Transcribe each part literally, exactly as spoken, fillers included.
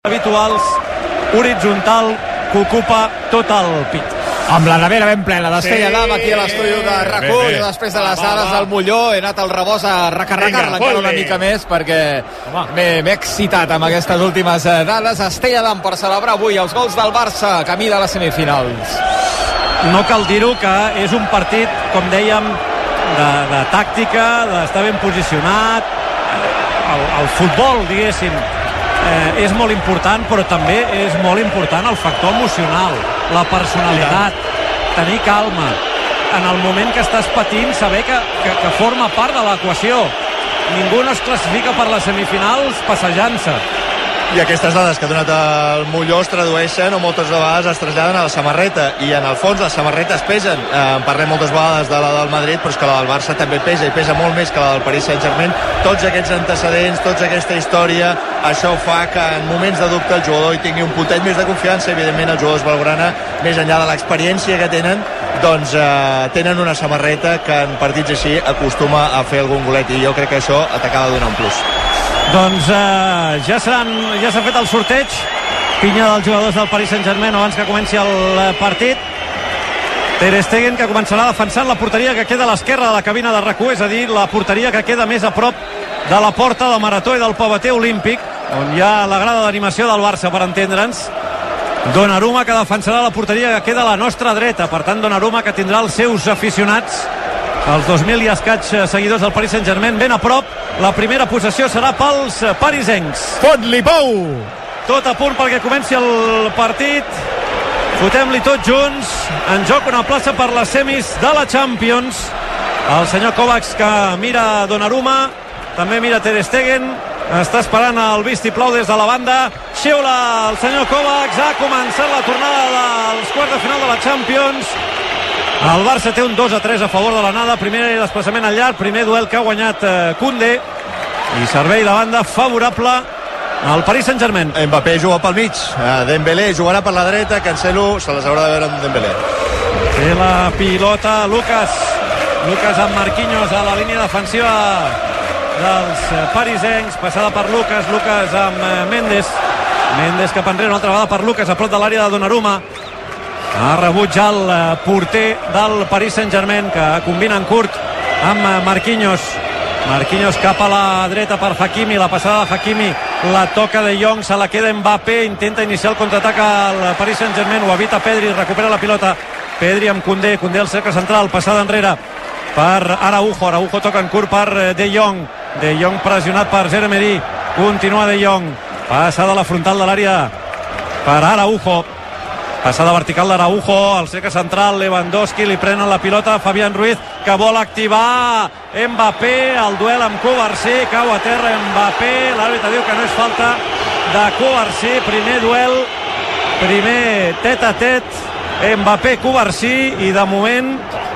habituals, horitzontal, que ocupa tot el pit. Amb la nevera ben plena d'Estella d'Am aquí a l'estudi de RAC u, i després de les Va, va, hores va. del Molló he anat al rebost a recarregar-la Vinga, encara una fot-li. mica més perquè m'he m'he excitat amb aquestes últimes eh, dades. Estella d'Am per celebrar avui els gols del Barça, camí de les semifinals. No cal dir-ho, que és un partit, com dèiem, de, de tàctica, d'estar ben posicionat. El, el futbol, diguéssim, eh, és molt important, però també és molt important el factor emocional, la personalitat, tenir calma en el moment que estàs patint, saber que, que, que forma part de l'equació. Ningú no es classifica per les semifinals passejant-se. I aquestes dades que ha donat el Molló es tradueixen o moltes vegades es traslladen a la samarreta, i en el fons les samarretes pesen. Eh, en parlem moltes vegades de la del Madrid, però és que la del Barça també pesa, i pesa molt més que la del Paris Saint-Germain. Tots aquests antecedents, tota aquesta història, això fa que en moments de dubte el jugador hi tingui un puntet més de confiança. Evidentment els jugadors blaugrana, més enllà de l'experiència que tenen, doncs eh, tenen una samarreta que en partits així acostuma a fer algun golet, i jo crec que això t'acaba de donar un plus. Doncs eh, ja seran, ja s'ha fet el sorteig. Pinya dels jugadors del Paris Saint-Germain abans que comenci el partit. Ter Stegen, que començarà defensant la porteria que queda a l'esquerra de la cabina de RAC u, és a dir, la porteria que queda més a prop de la porta de Marató i del Pavater Olímpic, on hi ha la grada d'animació del Barça, per entendre'ns. Donnarumma, que defensarà la porteria que queda a la nostra dreta. Per tant, Donnarumma, que tindrà els seus aficionats, els dos mil i escaig seguidors del Paris Saint-Germain, ben a prop. La primera possessió serà pels parisencs. Fot-li, Pou! Tot a punt perquè comenci el partit. Fotem-li tots junts. En joc una plaça per les semis de la Champions. El senyor Kovacs, que mira Donnarumma, també mira Ter Stegen, està esperant el vistiplau des de la banda. Xiula el senyor Kovacs. Ha començat la tornada dels quarts de final de la Champions. El Barça té un dos a tres a favor de l'anada. Primer desplaçament al llarg, primer duel que ha guanyat eh, Koundé, i servei de banda favorable al Paris Saint-Germain. Mbappé juga pel mig, uh, Dembélé jugarà per la dreta, Cancelo se les haurà de veure amb Dembélé. Té la pilota Lucas. Lucas amb Marquinhos a la línia defensiva dels eh, parisencs. Passada per Lucas, Lucas amb eh, Mendes. Mendes cap enrere, una altra vegada per Lucas, a prop de l'àrea de Donnarumma. Ha rebut ja el eh, porter del Paris Saint-Germain, que combina en curt amb eh, Marquinhos. Marquinhos cap a la dreta per Hakimi, la passada de Hakimi la toca De Jong, se la queda Mbappé, intenta iniciar el contraatac al Paris Saint-Germain, ho evita Pedri, recupera la pilota Pedri amb Koundé, Koundé al cercle central, passada enrere per Araujo, Araujo toca en curt per De Jong, De Jong pressionat per Jeremeri, continua De Jong, passada a la frontal de l'àrea per Araujo, passada vertical d'Araujo, al cercle central Lewandowski, li prenen la pilota Fabián Ruiz, que vol activar Mbappé, el duel amb Covarsí, cau a terra Mbappé, l'àrbitre diu que no és falta de Covarsí, primer duel, primer tet a tet Mbappé-Covarsí, i de moment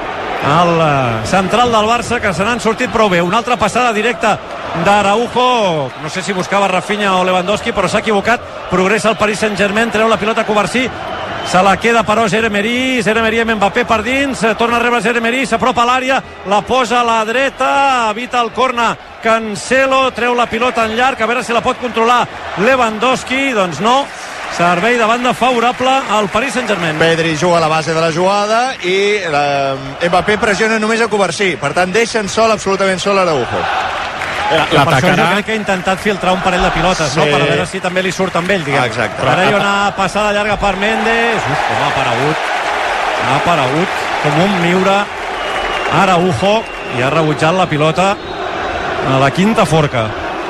el central del Barça, que se n'han sortit prou bé. Una altra passada directa d'Araujo, no sé si buscava Rafinha o Lewandowski, però s'ha equivocat, progressa el Paris Saint-Germain, treu la pilota Covarsí, se la queda però Jeremeri, Jeremeri amb Mbappé per dins, torna a rebre Jeremeri, s'apropa a l'àrea, la posa a la dreta, evita el corna Cancelo, treu la pilota en llarg, a veure si la pot controlar Lewandowski, doncs no, servei de banda favorable al Paris Saint-Germain. Pedri juga a la base de la jugada i eh, Mbappé pressiona només a Covarsí, per tant deixen sol, absolutament sol Araujo. La, la per això jo crec que ha intentat filtrar un parell de pilotes, sí, no? Per a veure si també li surt amb ell, diguem. Ah, exacte. Però ara hi ha una passada llarga per Mendes. Uf, com ha aparegut. Ha aparegut com un miure Araujo, i ha rebutjat la pilota a la quinta forca.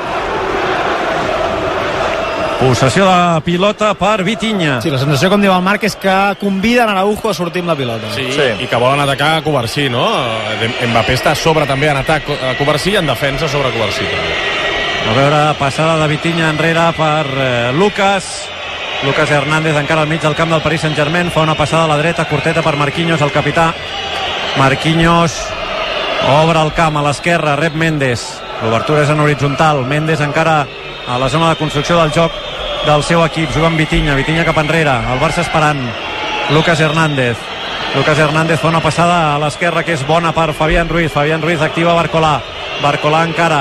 Possessió de pilota per Vitinha. Sí, la sensació, com diu el Marc, és que conviden Araujo a sortir amb la pilota. Sí, sí, i que volen atacar a Covarsí, no? Mbappé està a sobre també en atac a Covarsí i en defensa sobre Covarsí també. A veure, passada de Vitinha enrere per eh, Lucas. Lucas Hernández encara al mig del camp del Paris Saint-Germain, fa una passada a la dreta, curteta per Marquinhos, el capità. Marquinhos obre el camp a l'esquerra, rep Mendes. L'obertura és en horitzontal. Mendes encara a la zona de construcció del joc del seu equip, juga amb Vitinha, Vitinha cap enrere, el Barça esperant Lucas Hernández, Lucas Hernández fa una passada a l'esquerra que és bona per Fabián Ruiz, Fabián Ruiz activa Barcolà, Barcolà encara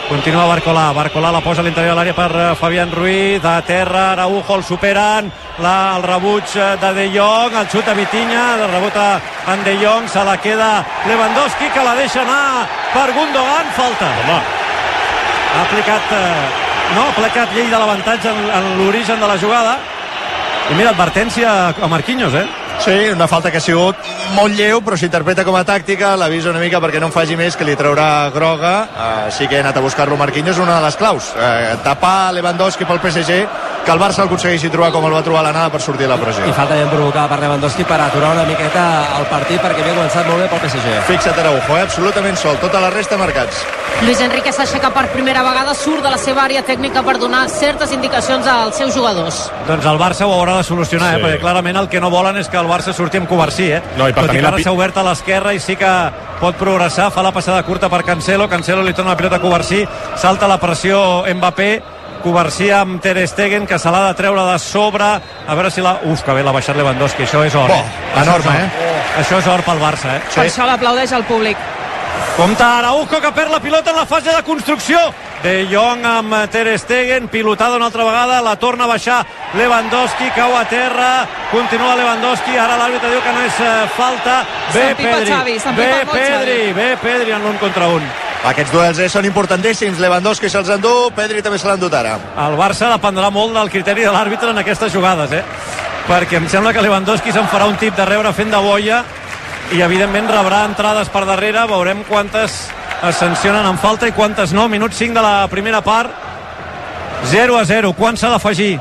continua Barcolà, Barcolà la posa a l'interior de l'àrea per Fabián Ruiz, a terra Araujo, el superen, la, el rebuig de De Jong, el xut a Vitinha, el rebota en De Jong, se la queda Lewandowski, que la deixa anar per Gundogan, falta. Home. Ha aplicat, eh, no, ha aplicat llei de l'avantatge en, en l'origen de la jugada, i mira, advertència a Marquinhos, eh? Sí, una falta que ha sigut molt lleu, però s'interpreta com a tàctica, l'avisa una mica perquè no en faci més, que li traurà groga, uh, sí que ha anat a buscar-lo Marquinhos, una de les claus, uh, tapar Lewandowski pel P S G, que el Barça el aconsegueixi trobar com el va trobar l'anada per sortir de la pressió. I falta ben provocada per Lewandowski per aturar una miqueta el partit, perquè havia començat molt bé pel P S G. Fixa't Araujo, eh? Absolutament sol, tota la resta marcats. Luis Enrique s'aixeca per primera vegada, surt de la seva àrea tècnica per donar certes indicacions als seus jugadors. Doncs el Barça ho haurà de solucionar, sí. eh? Perquè clarament el que no volen és que el Barça surti amb Covarsí, eh? No, i per Tot i tenir que la ara pi- s'ha obert a l'esquerra i sí que pot progressar, fa la passada curta per Cancelo, Cancelo li torna la pilota a Covarsí, salta la pressió Mbappé, Covarsí amb Ter Stegen, que se l'ha de treure de sobre, a veure si la... Uf, que bé l'ha baixat Lewandowski, això és or, Bo, eh? enorme, això és or. eh? Això és or pel Barça, eh? Per això l'aplaudeix el públic. Compte Araujo, que perd la pilota en la fase de construcció. De Jong amb Ter Stegen, pilotada una altra vegada, la torna a baixar Lewandowski, cau a terra, continua Lewandowski, ara l'àrbitre diu que no és uh, falta. Bé Pedri, Xavi, bé Pedri, bé Pedri en l'un contra un. Aquests duels eh, són importantíssims, Lewandowski se'ls endú, Pedri també se l'ha endut ara. El Barça dependrà molt del criteri de l'àrbitre en aquestes jugades, eh? Perquè em sembla que Lewandowski se'n farà un tip de rebre fent de boia i evidentment rebrà entrades per darrere, veurem quantes es sancionen en falta i quantes no. Minut cinc de la primera part, zero a zero. Quan s'ha d'afegir?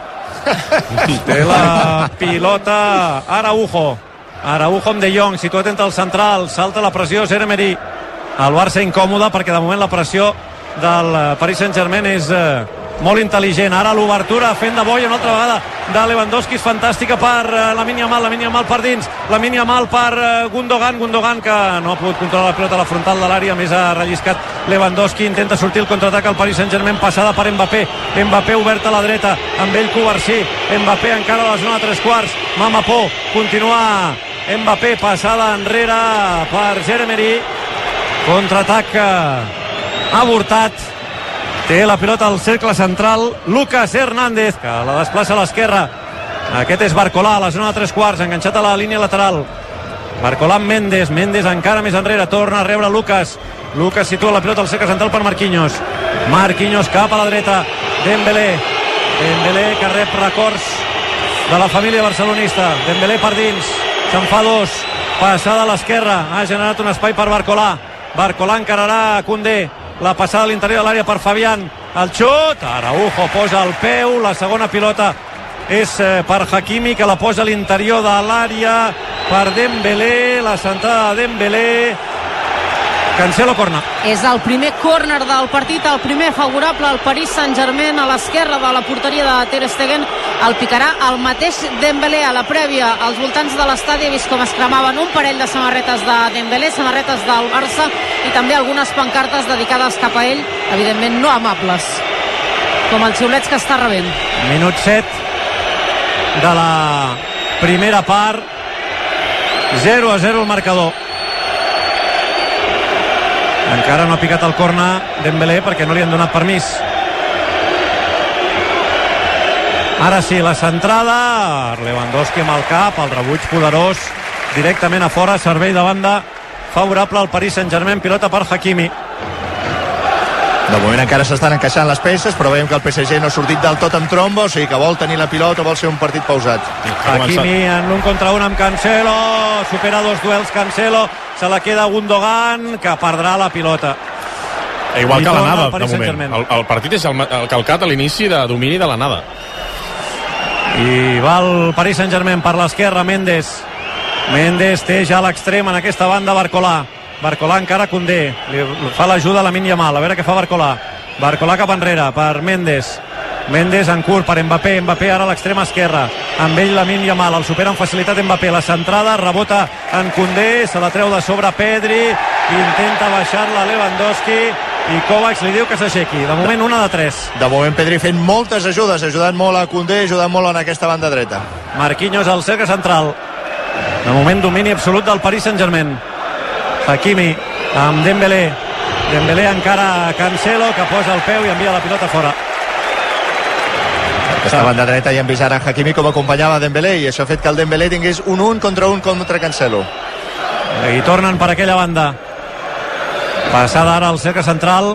Té la pilota Araujo, Araujo amb De Jong, situat entre el central, salta la pressió Zeremeri. El Barça incòmode perquè de moment la pressió del Paris Saint-Germain és eh, molt intel·ligent. Ara l'obertura fent de boia una altra vegada de Lewandowski, és fantàstica per uh, Lamine Yamal, Lamine Yamal per dins, Lamine Yamal per uh, Gundogan, Gundogan que no ha pogut controlar la pilota a la frontal de l'àrea, més ha relliscat Lewandowski, intenta sortir el contraatac al Paris Saint-Germain, passada per Mbappé, Mbappé obert a la dreta, amb ell Covarsí, Mbappé encara a la zona de tres quarts, Mamapó, continua Mbappé, passada enrere per Zeremeri, contraatac avortat. Té la pilota al cercle central Lucas Hernández, que la desplaça a l'esquerra. Aquest és Barcolà a la zona de tres quarts, enganxat a la línia lateral. Barcolà amb Méndez, Méndez encara més enrere, torna a rebre Lucas. Lucas situa la pilota al cercle central per Marquinhos. Marquinhos cap a la dreta, Dembélé. Dembélé que rep records de la família barcelonista. Dembélé per dins, se'n fa dos, passada a l'esquerra, ha generat un espai per Barcolà. Barcolà encararà Koundé, la passada a l'interior de l'àrea per Fabián, el xut, Araujo posa el peu, la segona pilota és eh, per Hakimi, que la posa a l'interior de l'àrea per Dembélé, la sentada de Dembélé. Cancelo, corna. És el primer córner del partit, el primer favorable al Paris Saint-Germain, a l'esquerra de la porteria de Ter Stegen. El picarà el mateix Dembélé. A la prèvia, als voltants de l'estadi he vist com es cremaven un parell de samarretes de Dembélé, samarretes del Barça, i també algunes pancartes dedicades cap a ell, evidentment no amables, com els xiulets que està rebent. Minut set de la primera part, zero a zero el marcador. Encara no ha picat el corner Dembélé perquè no li han donat permís. Ara sí, la centrada, Lewandowski amb el cap, el rebuig poderós directament a fora, servei de banda favorable al Paris Saint-Germain, pilota per Hakimi. De moment encara s'estan encaixant les peces, però veiem que el P S G no ha sortit del tot amb tromba, o sigui que vol tenir la pilota, vol ser un partit pausat. Hakimi en l'un contra un amb Cancelo, supera dos duels Cancelo, se la queda Gundogan, que perdrà la pilota. E igual I que torna l'anada, al Paris de moment. Saint-Germain. El, el partit és el, el calcat a l'inici de domini de l'anada. I va el Paris Saint-Germain per l'esquerra, Méndez. Méndez té ja a l'extrem en aquesta banda Barcolà. Barcolà encara Koundé, li fa l'ajuda a Lamine Yamal, a veure què fa Barcolà. Barcolà cap enrere per Méndez. Méndez en curt per Mbappé, Mbappé ara a l'extrema esquerra, amb ell Lamine Yamal, el supera amb facilitat Mbappé, la centrada, rebota en Koundé, se la treu de sobre Pedri, intenta baixar-la Lewandowski i Kovacs li diu que s'aixequi. De moment una de tres. De moment Pedri fent moltes ajudes, ajudant molt a Koundé, ajudant molt en aquesta banda dreta. Marquinhos al cercle central. De moment domini absolut del Paris Saint-Germain. Hakimi amb Dembélé. Dembélé encara Cancelo, que posa el peu i envia la pilota fora. Aquesta banda dreta ja hem vist ara Hakimi com acompanyava Dembélé, i això ha fet que el Dembélé tingués un un contra un contra Cancelo. I tornen per aquella banda. Passada ara al cercle central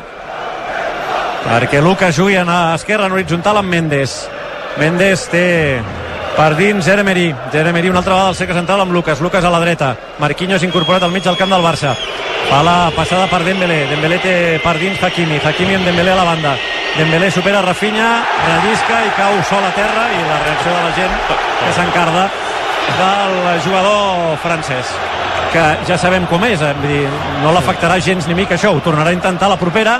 perquè Lucas jugui a esquerra en horitzontal amb Mendes. Mendes té per dins Jeremery. Jeremery una altra vegada al cercle central amb Lucas. Lucas a la dreta. Marquinhos incorporat al mig del camp del Barça. Fa la passada per Dembélé. Dembélé té per dins Hakimi. Hakimi amb Dembélé a la banda. Dembélé supera Rafinha, rellisca i cau sol a terra, i la reacció de la gent que s'encarda del jugador francès, que ja sabem com és, eh? Vull dir, no l'afectarà gens ni mica això, ho tornarà a intentar la propera.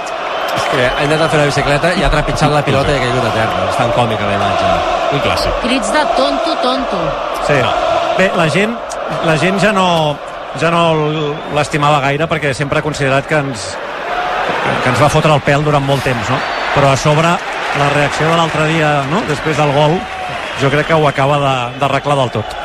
És que ha intentat fer una bicicleta i ha trepitjat la pilota i ha caigut a terra. És tan còmic la imatge. Un clàssic. Crits de tonto, tonto. Sí. Bé, la gent, la gent ja no, ja no l'estimava gaire, perquè sempre ha considerat que ens, que ens va fotre el pèl durant molt temps, no? Però a sobre, la reacció de l'altre dia, no?, després del gol, jo crec que ho acaba de- d'arreglar del tot.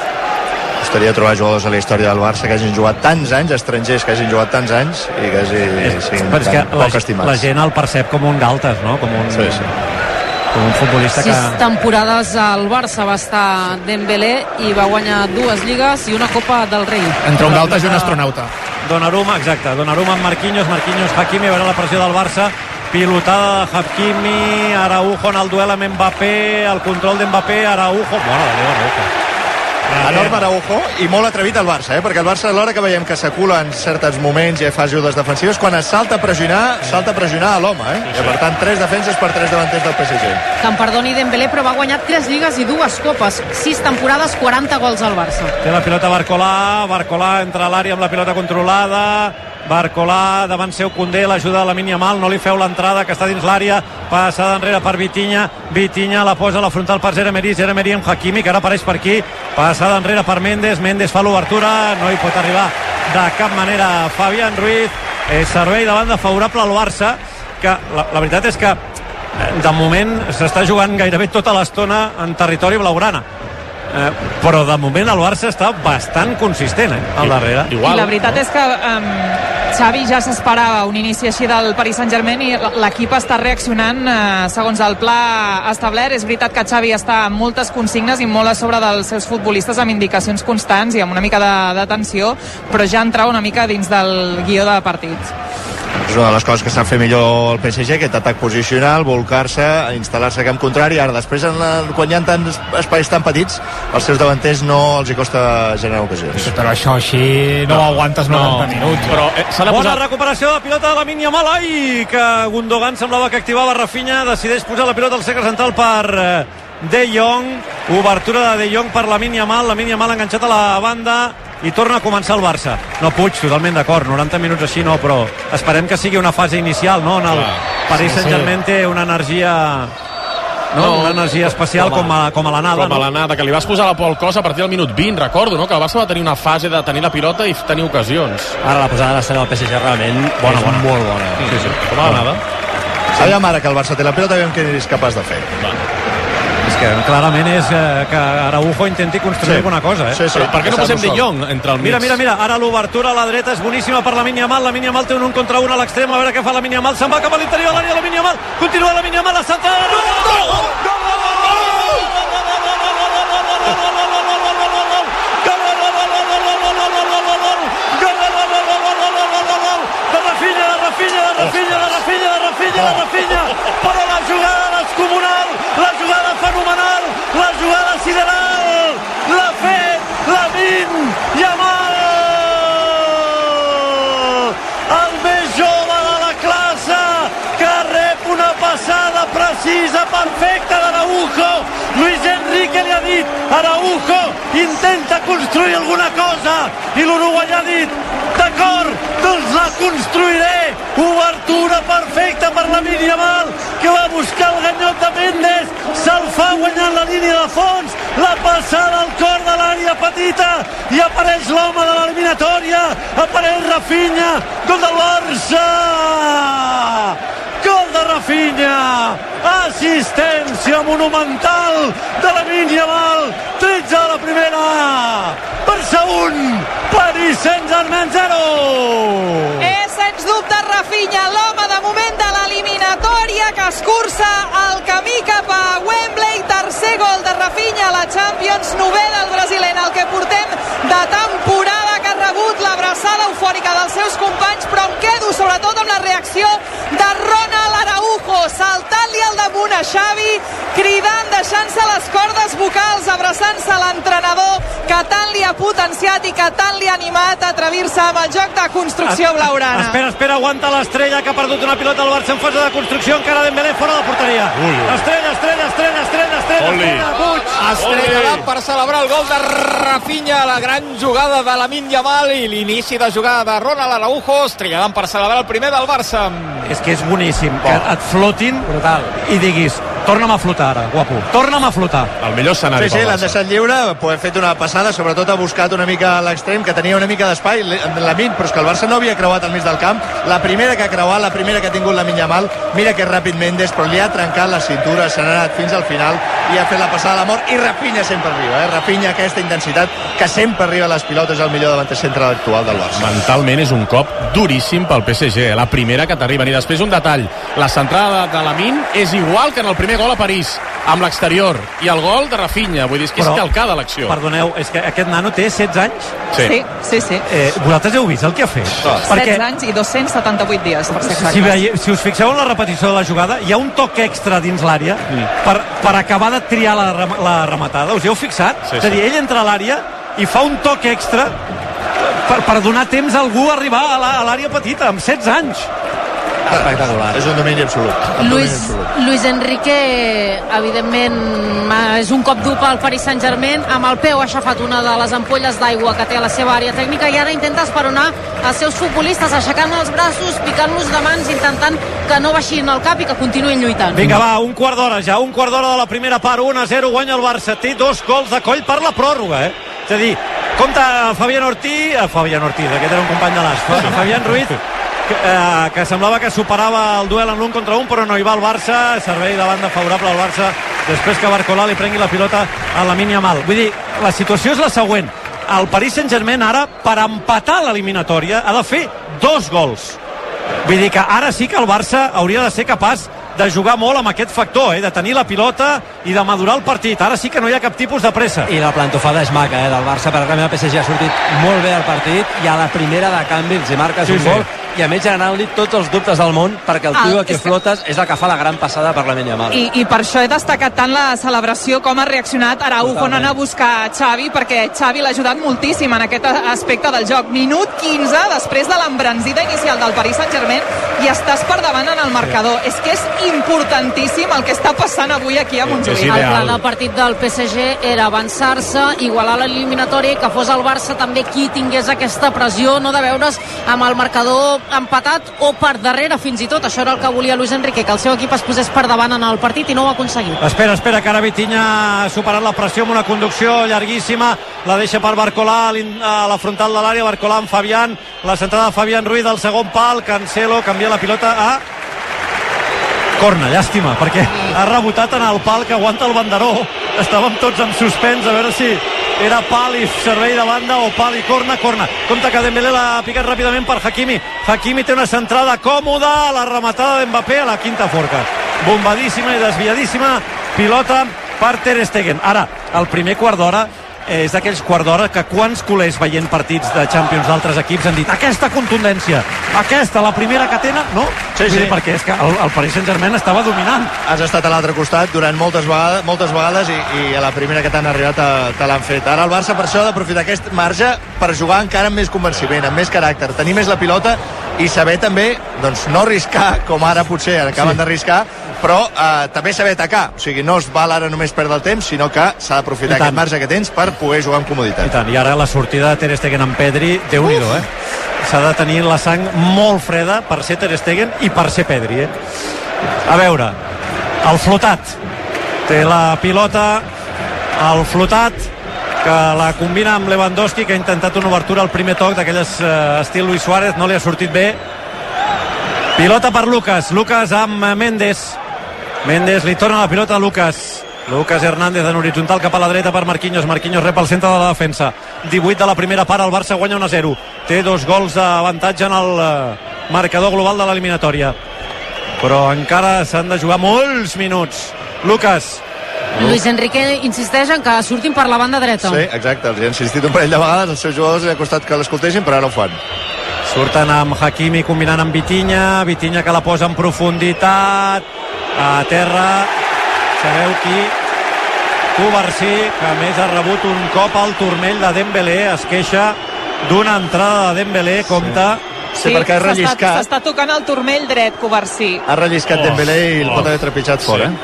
Costaria trobar jugadors a la història del Barça que hagin jugat tants anys, estrangers que hagin jugat tants anys i que hagi, siguin Però és que tan la, poc estimats. la gent el percep com un galtes, no?, com un, Sí, sí. com un futbolista que... Sis temporades al Barça va estar Dembélé i va guanyar dues lligues i una Copa del Rei. Entre un galtes i un astronauta. Donnarumma, exacte, Donnarumma amb Marquinhos, Marquinhos, Hakimi, a veure la pressió del Barça, pilotada de Hakimi, Araujo en el duel amb Mbappé, el control d'Mbappé, Araujo, bueno, de Déu, Araujo. Enorme Araujo, i molt atrevit el Barça, eh? Perquè el Barça, a l'hora que veiem que s'acula en certs moments i fa ajudes defensives, quan es salta a pressionar, salta a pressionar a l'home, eh? I per tant, tres defenses per tres davanters del P S G. Que em perdoni Dembélé, però va guanyar tres lligues i dues copes. Sis temporades, quaranta gols al Barça. Té la pilota Barcolà, Barcolà entra a l'àrea amb la pilota controlada, Barcolà davant seu Koundé, l'ajuda de Lamine Yamal, no li feu l'entrada, que està dins l'àrea, passada enrere per Vitinha, Vitinha la posa a la frontal per Jeremery, Jeremery amb Hakimi, que ara apareix per aquí, passada enrere per Mendes, Mendes fa l'obertura, no hi pot arribar de cap manera Fabián Ruiz, eh, servei de banda favorable al Barça, que la, la veritat és que eh, de moment s'està jugant gairebé tota l'estona en territori blaugrana. Eh, però de moment el Barça està bastant consistent, eh, al darrere. Igual. I la veritat és que um, Xavi ja s'esperava un inici així del Paris Saint-Germain i l'equip està reaccionant uh, segons el pla establert. És veritat que Xavi està amb moltes consignes i molt a sobre dels seus futbolistes, amb indicacions constants i amb una mica de, de tensió, però ja entrava una mica dins del guió de partits. És una de les coses que sap fer millor el P S G, aquest atac posicional, volcar-se, instal·lar-se a camp contrari. Ara, després, en la, quan hi ha tants espais tan petits, als seus davanters no els hi costa generar ocasions. Però això així no, no ho aguantes noranta minuts. Però eh, s'ha de Bona posar... recuperació de pilota de Lamine Yamal. Ai, que Gundogan semblava que activava Rafinha, decideix posar la pilota al cercle central per eh, De Jong, obertura de De Jong per Lamine Yamal, Lamine Yamal enganxat a la banda i torna a començar el Barça. No, Puig, totalment d'acord, noranta minuts així no, però esperem que sigui una fase inicial, no? En el Paris Saint-Germain té una energia... No, No, una energia especial com a, com a l'anada, Com a no? l'anada, que li vas posar la Pol Cos a partir del minut vint, recordo, no? Que el Barça va tenir una fase de tenir la pilota i tenir ocasions. Ara la posada d'escena del P S G realment Bona, és bona. molt bona. Sí, sí. Com a l'anada. Aviam ara que el Barça té la pilota, aviam què és capaç de fer. És que clarament és eh, que Araujo intenti construir Sí. alguna cosa, eh? Sí, sí. Però per què no posem De Sol. Jong entre el mig? Mira, mira, mira, ara l'obertura a la dreta és boníssima per Lamine Yamal, Lamine Yamal té un un contra un a l'extrem, a veure què fa Lamine Yamal, se'n va cap a l'interior de l'àrea, Lamine Yamal, continua Lamine Yamal, a central, gol, gol, gol, de Rafinha, de Rafinha, de Rafinha, de Rafinha, de Rafinha, de Rafinha, però la jugada descomunal, la jugada fenomenal, la jugada sideral, l'ha fet Lamine Yamal, el més jove de la classe, que rep una passada precisa, perfecta d'Araujo. Luis Enrique li ha dit, Araujo intenta construir alguna cosa, i l'uruguaià ha dit, d'acord, doncs la construiré. Obertura perfecta per Lamine Yamal, que va buscar el ganyot de Mendes, se'l fa guanyant la línia de fons, la passada al cor de l'àrea petita, i apareix l'home de l'eliminatòria, apareix Rafinha, gol del Barça! Gol de Rafinha, assistència monumental de Lamine Yamal, tretze a la primera, Barça un, Paris Saint-Germain zero. És, sens dubte, xut de Rafinha, l'home de moment de l'eliminatòria que escurça el camí cap a Wembley. Tercer gol de Rafinha a la Champions, novè del brasiler, el que portem de temporada, que ha rebut l'abraçada eufòrica dels seus companys, però em quedo sobretot amb la reacció de Ronald Araujo, saltant-li al damunt a Xavi, cridant, deixant-se les cordes vocals, abraçant-se a l'entrenador que tant li ha potenciat i que tant li ha animat a atrevir-se amb el joc de construcció blaugrana. Espera, espera, aguanta l'Estrella, que ha perdut una pilota al Barça en fase de construcció, encara Dembélé fora de porteria. Estrella, Estrella, Estrella, Estrella, Estrella, Estrella, Puig. Estrella per celebrar el gol de Rafinha, la gran jugada de Lamine Yamal i l'inici de jugada de Ronald Araujo. Estrella per celebrar el primer del Barça. És que és boníssim, que et flotin brutal i diguis, torna'm a flotar ara, guapo, torna'm a flotar. El millor escenari sí, sí, pel l'han Barça. deixat lliure, ha fet una passada, sobretot ha buscat una mica a l'extrem, que tenia una mica d'espai, Lamine, però és que el Barça no havia creuat al mig del camp. La primera que ha creuat, la primera que ha tingut Lamine Yamal, mira que és ràpid Mendes, però li ha trencat la cintura, s'ha anat fins al final i ha fet la passada a la mort, i Rafinha sempre arriba, eh? Rafinha, aquesta intensitat que sempre arriba a les pilotes, el millor davanter central actual del Barça. Mentalment és un cop duríssim pel P S G, la primera que t'arriben. I després un detall, la centrada de Lamine és igual que en el primer gol a París, amb l'exterior, i el gol de Rafinha, vull dir, és que és Però, calcada l'acció. Perdoneu, és que aquest nano té setze anys. Sí, Sí, sí, sí. Eh, vosaltres heu vist el que ha fet? setze anys i dos-cents setanta-vuit dies, per ser exactes. Si, veieu, si us fixeu en la repetició de la jugada, hi ha un toc extra dins l'àrea per, per acabar de triar la, rem- la rematada. Us hi heu fixat? Sí, sí. És a dir, ell entra a l'àrea i fa un toc extra per, per donar temps a algú a arribar a la- a l'àrea petita, amb setze anys. Espectacular. És un domini absolut. Un Luis, domini absolut. Luis Enrique, evidentment, és un cop dur pel Paris Saint-Germain. Amb el peu ha aixafat una de les ampolles d'aigua que té a la seva àrea tècnica i ara intenta esperonar els seus futbolistes, aixecant els braços, picant-los de mans, intentant que no baixin el cap i que continuïn lluitant. Vinga, va, un quart d'hora ja, un quart d'hora de la primera part, un a zero, guanya el Barça, té dos gols de coll per la pròrroga, eh? És a dir, compta Fabián Ortiz, eh, Fabián Ortiz, aquest era un company de l'As, Fabián Ruiz, que, eh, que semblava que superava el duel en l'un contra un, però no hi va el Barça, servei de banda favorable al Barça, després que Barcolà li prengui la pilota a Lamine Yamal. Vull dir, la situació és la següent, el Paris Saint-Germain ara, per empatar l'eliminatòria, ha de fer dos gols. Vull dir que ara sí que el Barça hauria de ser capaç de jugar molt amb aquest factor, eh? De tenir la pilota i de madurar el partit. Ara sí que no hi ha cap tipus de pressa. I la plantofada és maca, eh, del Barça, perquè realment el P S G ha sortit molt bé del partit i a la primera de canvi els hi marques Sí, un sí. gol i a més generant-li tots els dubtes del món perquè el Ah, tio a qui és que- flotes és el que fa la gran passada per Lamine Yamal. I, I per això he destacat tant la celebració com ha reaccionat Araujo Totalment. anant a buscar Xavi, perquè Xavi l'ha ajudat moltíssim en aquest aspecte del joc. Minut quinze, després de l'embranzida inicial del Paris Saint-Germain, i estàs per davant en el marcador. És que és importantíssim el que està passant avui aquí a Montjuïc. Sí, El ideal. pla de partit del P S G era avançar-se, igualar l'eliminatòria i que fos el Barça també qui tingués aquesta pressió, no de veure's amb el marcador empatat o per darrere fins i tot. Això era el que volia Luis Enrique, que el seu equip es posés per davant en el partit i no ho ha aconseguit. Espera, espera, que ara Vitinha ha superat la pressió amb una conducció llarguíssima, la deixa per Barcolà a l'in- a la frontal de l'àrea, Barcolà amb Fabián, la centrada de Fabián Ruiz al segon pal, Cancelo canvia la pilota a corna, llàstima, perquè ha rebotat en el pal que aguanta el banderó. Estàvem tots en suspens a veure si era pal i servei de banda o pal i corna, corna. Compte que Dembélé l'ha picat ràpidament per Hakimi. Hakimi té una centrada còmoda, la rematada d'Mbappé a la quinta forca. Bombadíssima i desviadíssima pilota per Ter Stegen. Ara, el primer quart d'hora és d'aquells quart d'hora que quants culers veient partits de Champions d'altres equips han dit aquesta contundència, aquesta, la primera que tenen, no? Sí, sí. Vull dir, perquè és que el, el Paris Saint-Germain estava dominant. Has estat a l'altre costat durant moltes vegades, moltes vegades i, i a la primera que t'han arribat te, te l'han fet. Ara el Barça per això ha d'aprofitar aquest marge per jugar encara amb més convenciment, amb més caràcter, tenir més la pilota i saber també, doncs, no arriscar, com ara potser acaben sí. d'arriscar, però eh, també saber atacar. O sigui, no es val ara només perdre el temps, sinó que s'ha d'aprofitar aquest marge que tens per poder jugar amb comoditat. I tant, i ara la sortida de Ter Stegen amb Pedri, Déu-n'hi-do, eh? S'ha de tenir la sang molt freda per ser Ter Stegen i per ser Pedri, eh? A veure, el flotat té la pilota, el flotat que la combina amb Lewandowski, que ha intentat una obertura al primer toc d'aquelles eh, estil Luis Suárez, no li ha sortit bé. Pilota per Lucas, Lucas amb Mendes, Mendes li torna la pilota a Lucas, Lucas Hernández en horitzontal cap a la dreta per Marquinhos, Marquinhos rep al centre de la defensa. divuit de la primera part, el Barça guanya un a zero, té dos gols d'avantatge en el marcador global de l'eliminatòria. Però encara s'han de jugar molts minuts. Lucas. Luis Enrique insisteix en que surtin per la banda dreta. Sí, exacte, els he insistit un parell de vegades, els seus jugadors li ha costat que l'escoltessin, però ara ho fan. Surten amb Hakimi combinant amb Vitinha, Vitinha que la posa en profunditat, a terra, sabeu qui? Covarsí, que a més ha rebut un cop al turmell de Dembélé, es queixa d'una entrada de Dembélé, compta. Sí, sí, perquè ha relliscat. S'està tocant el turmell dret, Covarsí. Ha relliscat oh, Dembélé i el oh, pot haver trepitjat sí. fora.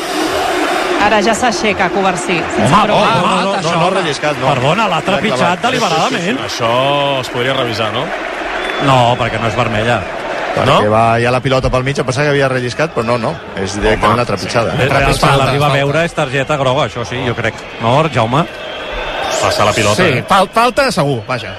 Ara ja s'aixeca Covarsí. Home, oh, no, no, no, no, no ha relliscat, no. Perdona, l'ha trepitjat deliberadament. Sí, sí, sí. Això es podria revisar, no? No, perquè no és vermella. No? Que va ja la pilota pel mig, a pensar que havia relliscat, però no, no, és directament una trepitjada. Si l'arriba a veure és targeta groga, això sí, jo crec. No, Jaume? Passa la pilota. Sí, eh? falta segur, vaja.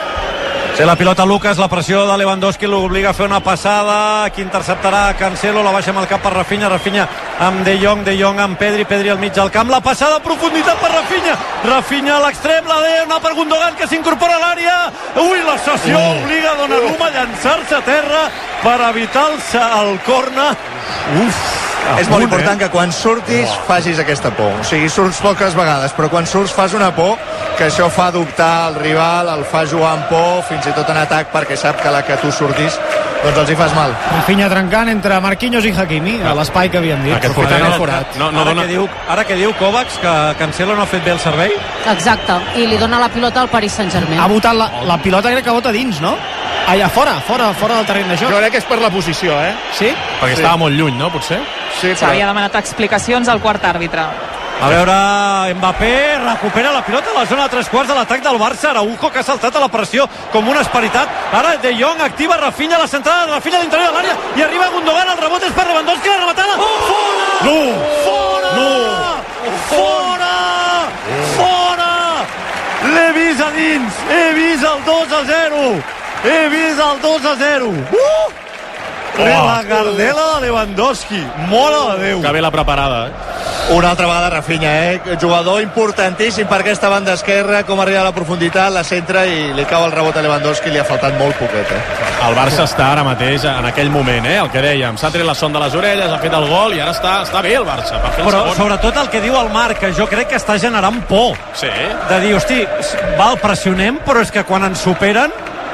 Té la pilota Lucas, la pressió de Lewandowski l'obliga a fer una passada, qui interceptarà Cancelo, la baixa amb el cap per Rafinha, Rafinha amb De Jong, De Jong amb Pedri, Pedri al mig del camp, la passada a profunditat per Rafinha, Rafinha a l'extrem, la deu, per Gundogan que s'incorpora a l'àrea, ui, la sessió uh. obliga Donnarumma a llançar-se a terra per evitar el, el corna. Uf, és molt important que quan surtis facis aquesta por, o sigui, surts poques vegades, però quan surts fas una por que això fa dubtar el rival, el fa jugar amb por, fins i tot en atac, perquè sap que la que tu surtis doncs els hi fas mal. Rafinha trencant entre Marquinhos i Hakimi a l'espai que havien dit, aquest porter el forat. No, no, ara, dona... que diu, ara que diu Kovacs que Cancelo no ha fet bé el servei. Exacte, i li dona la pilota al Paris Saint-Germain. Ha botat la, la pilota, crec que bota dins, no? Allà fora, fora, fora del terreny de joc. Jo crec que és per la posició, eh? Sí? Perquè sí. Estava molt lluny, no? Potser? Sí, però... S'havia demanat explicacions al quart àrbitre. A veure, Mbappé recupera la pilota a la zona de tres quarts de l'atac del Barça. Araujo, que ha saltat a la pressió com una esperitat. Ara De Jong activa Rafinha, la centrada de Rafinha a l'interior de l'àrea i arriba Gundogan, el rebot és per Lewandowski, la rematada. Oh! Fora! No! Fora! No! Fora! Fora! L'he vist a dins! He vist el dos a zero! He vist el dos a zero! Uh! Oh, la gardela de Lewandowski, mola de Déu. Que bé la preparada, eh? Una altra vegada Rafinha, eh? Jugador importantíssim per aquesta banda esquerra, com arriba a la profunditat, la centra i li cau el rebot a Lewandowski, li ha faltat molt poquet, eh? El Barça està ara mateix en aquell moment, eh? El que dèiem, s'ha tret la son de les orelles, ha fet el gol i ara està, està bé el Barça per fer el Però segon. Sobretot el que diu el Marc, que jo crec que està generant por. Sí. De dir, hosti, val, pressionem, però és que quan ens superen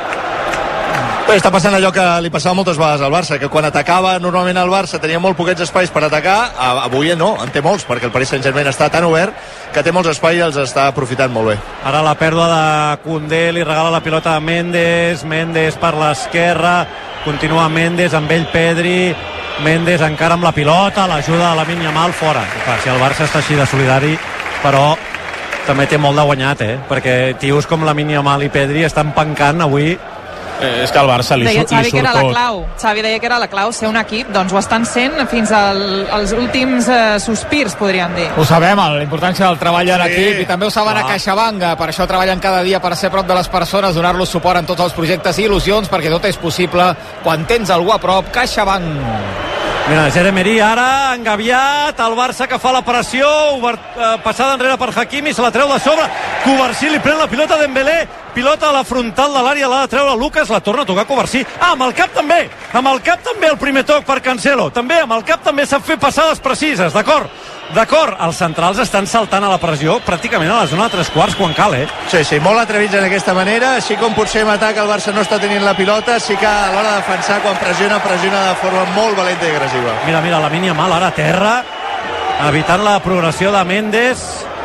Bé, està passant allò que li passava moltes vegades al Barça, que quan atacava normalment el Barça tenia molt poquets espais per atacar, avui no, en té molts, perquè el Paris Saint-Germain està tan obert que té molts espais i els està aprofitant molt bé. Ara la pèrdua de Koundé, li regala la pilota a Mendes, Mendes per l'esquerra, continua Mendes amb ell Pedri, Mendes encara amb la pilota, l'ajuda de Lamine Yamal fora. Clar, si el Barça està així de solidari, però també té molt de guanyat, eh? Perquè tios com Lamine Yamal i Pedri estan pencant avui. Eh, és que al Barça li, deia su Xavi li que surt era la tot. clau. Xavi deia que era la clau ser un equip, doncs ho estan sent fins al, als últims eh, sospirs, podríem dir. Ho sabem, la importància del treball en Sí. equip, i també ho saben a CaixaBank, per això treballen cada dia per ser prop de les persones, donar-los suport en tots els projectes i il·lusions, perquè tot és possible quan tens algú a prop. CaixaBank. Mira, Jeremery ara engaviat, el Barça que fa la pressió, obert, eh, passada enrere per Hakimi, se la treu de sobre, Covarsí li pren la pilota a Dembélé, pilota a la frontal de l'àrea, l'ha de treure Lucas, la torna a tocar Covarsí. Ah, amb el cap també, amb el cap també el primer toc per Cancelo, també amb el cap també sap fer passades precises, d'acord? D'acord, els centrals estan saltant a la pressió pràcticament a la zona de tres quarts quan cal, eh? Sí, sí, molt atrevits en aquesta manera, així com potser en atac el Barça no està tenint la pilota, sí que a l'hora de defensar, quan pressiona, pressiona de forma molt valenta i agressiva. Mira, mira, la Lamine Yamal ara a terra, evitant la progressió de Mendes.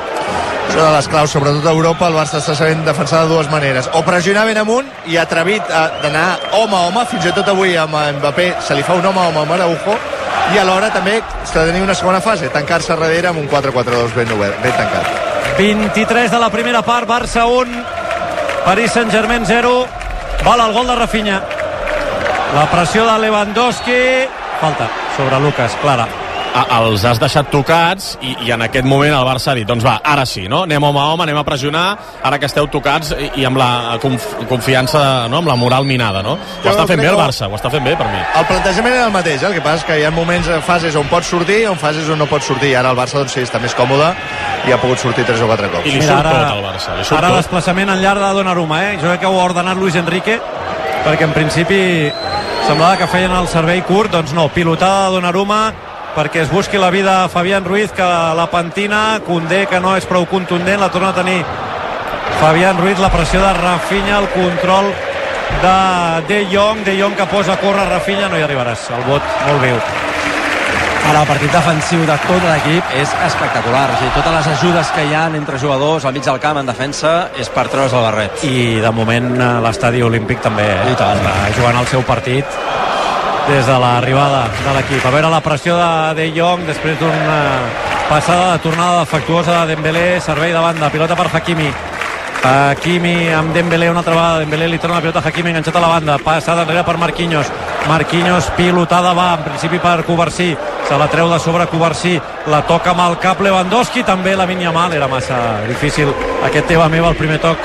És una de les claus, sobretot a Europa, el Barça està sabent defensar de dues maneres. O pressionar ben amunt i atrevit d'anar home a home, fins i tot avui amb Mbappé se li fa un home a home amb Araujo, i alhora també s'ha de tenir una segona fase, tancar-se darrere amb un quatre quatre dos ben obert, ben tancat. vint-i-tres de la primera part, Barça un, Paris Saint-Germain zero, val el gol de Rafinha. La pressió de Lewandowski, falta sobre Lucas, clara. Els has deixat tocats i, i en aquest moment el Barça ha dit, doncs va, ara sí, no? Anem home a home, anem a pressionar, ara que esteu tocats i, i amb la conf confiança, no? Amb la moral minada, no? Ho Jo està fent bé el que Barça, ho està fent bé per mi. El plantejament era el mateix, eh? El que passa és que hi ha moments, fases on pot sortir i on fases on no pot sortir, i ara el Barça doncs sí, està més còmode i ha pogut sortir tres o quatre cops. I li Mira, surt ara, tot al Barça, li surt ara tot. desplaçament en llarg de Donnarumma, eh? Jo crec que ho ha ordenat Luis Enrique, perquè en principi semblava que feien el servei curt, doncs no, pilotada de Donnarumma perquè es busqui la vida a Fabián Ruiz, que la pentina. Koundé, que no és prou contundent, la torna a tenir Fabián Ruiz, la pressió de Rafinha, el control de De Jong, De Jong que posa a córrer Rafinha, no hi arribaràs, el vot molt viu. Ara, el partit defensiu de tot l'equip és espectacular. O sigui, totes les ajudes que hi ha entre jugadors al mig del camp en defensa és per treure's el barret. I de moment l'estadi olímpic també, eh? I tant. Està jugant el seu partit des de l'arribada de l'equip. A veure la pressió de De Jong després d'una passada de tornada defectuosa de Dembélé, servei de banda, pilota per Hakimi. Hakimi amb Dembélé una altra vegada, Dembélé li torna la pilota a Hakimi, enganxat a la banda, passada enrere per Marquinhos, Marquinhos pilotada va, en principi per Covarsí, se la treu de sobre Covarsí, la toca amb el cap Lewandowski, també la Lamine Yamal, era massa difícil aquest teva meva, el primer toc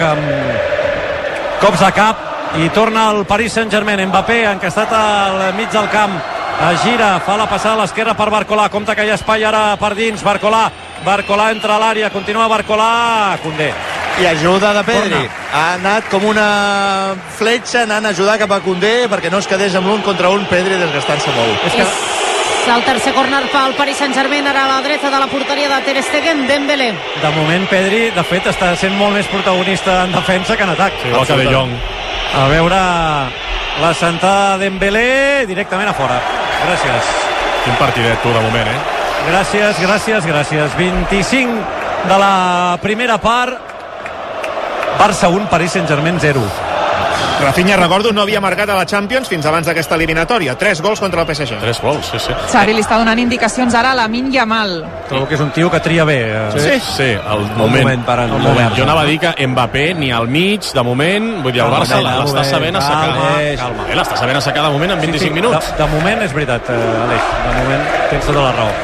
amb cops de cap, i torna el Paris Saint-Germain. Mbappé encastat al mig del camp, es gira, fa la passada a l'esquerra per Barcolà, compta que hi ha espai ara per dins, Barcolà, Barcolà entra a l'àrea, continua Barcolà, Koundé. I ajuda de Pedri. Ha anat com una fletxa anant a ajudar cap a Koundé perquè no es quedés amb l'un contra un, Pedri desgastant-se molt. És que... el tercer córner fa el Paris Saint-Germain, ara a la dreta de la porteria de Ter Stegen, Dembélé. De moment Pedri, de fet, està sent molt més protagonista en defensa que en atac. Sí, igual que De Jong. A veure la sentada de Dembélé directament a fora. Gràcies. Quin partidet tu de moment, eh? Gràcies, gràcies, gràcies. vint-i-cinc de la primera part. Barça un, Paris Saint-Germain zero. Rafinha, recordo, no havia marcat a la Champions fins abans d'aquesta eliminatòria. Tres gols contra el P S G. Tres gols, sí, sí. Xavi li està donant indicacions ara a Lamine Yamal. Trobo que és un tio que tria bé. Sí, sí, sí el moment. moment per el moment. Jo anava a dir que Mbappé ni al mig, de moment, vull dir, el Barça l'està sabent assecar. Calma, calma. Eh, l'està sabent assecar de moment en vint-i-cinc sí, sí, minuts. De, de moment és veritat, eh, Aleix. De moment tens tota la raó.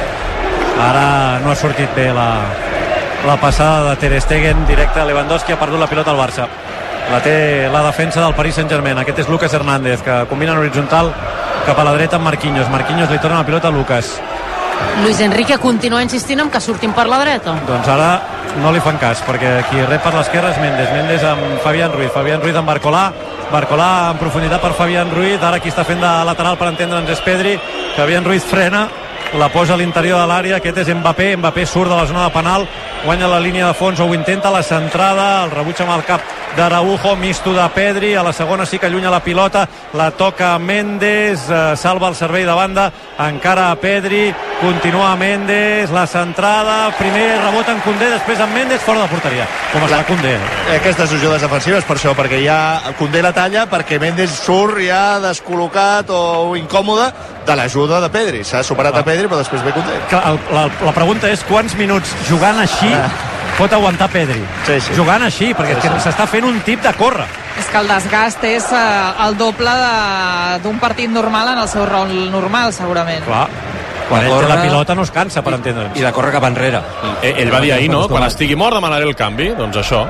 Ara no ha sortit bé la, la passada de Ter Stegen directe a Lewandowski, ha perdut la pilota al Barça. La té la defensa del Paris Saint-Germain. Aquest és Lucas Hernández, que combina en horitzontal cap a la dreta amb Marquinhos. Marquinhos li torna la pilota a Lucas. Luis Enrique continua insistint en que surtin per la dreta. Doncs ara no li fan cas, perquè qui rep per l'esquerra és Méndez. Méndez amb Fabián Ruiz. Fabián Ruiz amb Barcolà. Barcolà en profunditat per Fabián Ruiz. Ara qui està fent de lateral, per entendre'ns, és Pedri. Fabián Ruiz frena, la posa a l'interior de l'àrea. Aquest és Mbappé. Mbappé surt de la zona de penal, guanya la línia de fons, o ho intenta, la centrada, el rebutja amb el cap d'Araujo, misto de Pedri, a la segona sí que allunya la pilota, la toca Méndez, eh, salva el servei de banda, encara a Pedri, continua Méndez, la centrada, primer rebot en Koundé, després en Méndez, fora de porteria. Com està Koundé? Aquestes ajudes defensives per això, perquè ja Koundé la talla, perquè Méndez surt ja descol·locat o incòmode de l'ajuda de Pedri. S'ha superat a Pedri, però després ve Koundé. La, la, la pregunta és quants minuts jugant així ah. pot aguantar Pedri? Sí, sí. Jugant així, perquè sí, sí. s'està fent un tip de córrer. És que el desgast és eh, el doble d'un partit normal en el seu rol normal, segurament. Clar. Quan ell té la pilota no es cansa, per entendre'ns. I de córrer cap enrere. Ell, ell va dir ahir, no? Quan estigui mort demanaré el canvi. Doncs això.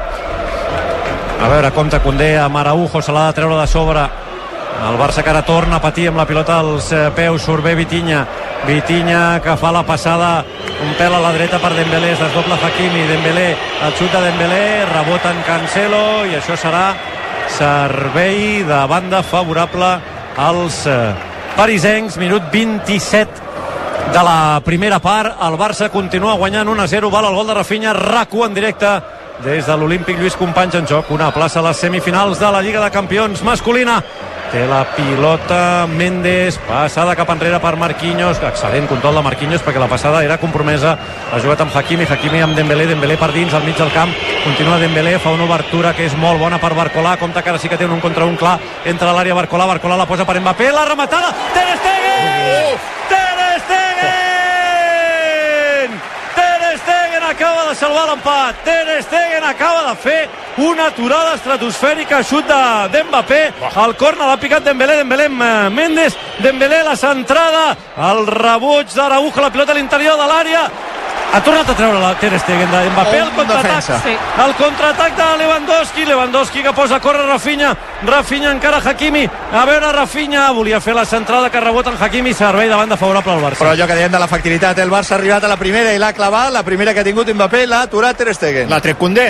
A veure, compta Koundé amb Araujo, se l'ha de treure de sobre. El Barça que ara torna a patir amb la pilota als peus, surt bé Vitinha. Vitinha que fa la passada un pèl a la dreta per Dembélé, es desdobla Hakimi, Dembélé, el xut de Dembélé, rebota en Cancelo, i això serà servei de banda favorable als parisencs. Minut vint-i-set de la primera part, el Barça continua guanyant un a zero, val el gol de Rafinha, RAC u en directe des de l'Olímpic Lluís Companys en joc, una plaça a les semifinals de la Lliga de Campions masculina. Té la pilota Méndez, passada cap enrere per Marquinhos, excel·lent control de Marquinhos perquè la passada era compromesa, ha jugat amb Hakimi, Hakimi amb Dembélé, Dembélé per dins, al mig del camp, continua Dembélé, fa una obertura que és molt bona per Barcolà, compta que ara sí que té un contra un clar, entra a l'àrea Barcolà, Barcolà la posa per Mbappé, la rematada, Ter Stegen! Ter Stegen! Ter Stegen acaba de salvar l'empat, Ter Stegen acaba de fer una aturada estratosfèrica, xut de Dembapé, el córner l'ha picat Dembélé, Dembélé amb Méndez, Dembélé la centrada, el rebuig d'Araujo, la pilota a l'interior de l'àrea, ha tornat a treure la Ter Stegen de Mbappé, el contraatac, sí. el contraatac de Lewandowski, Lewandowski que posa a córrer Rafinha, Rafinha encara Hakimi, a veure Rafinha, volia fer la centrada que rebota en Hakimi, servei de banda favorable al Barça. Però allò que dèiem de l'efectivitat, el Barça ha arribat a la primera i l'ha clavat, la primera que ha tingut Mbappé l'ha aturat Ter Stegen. L'ha tret Koundé.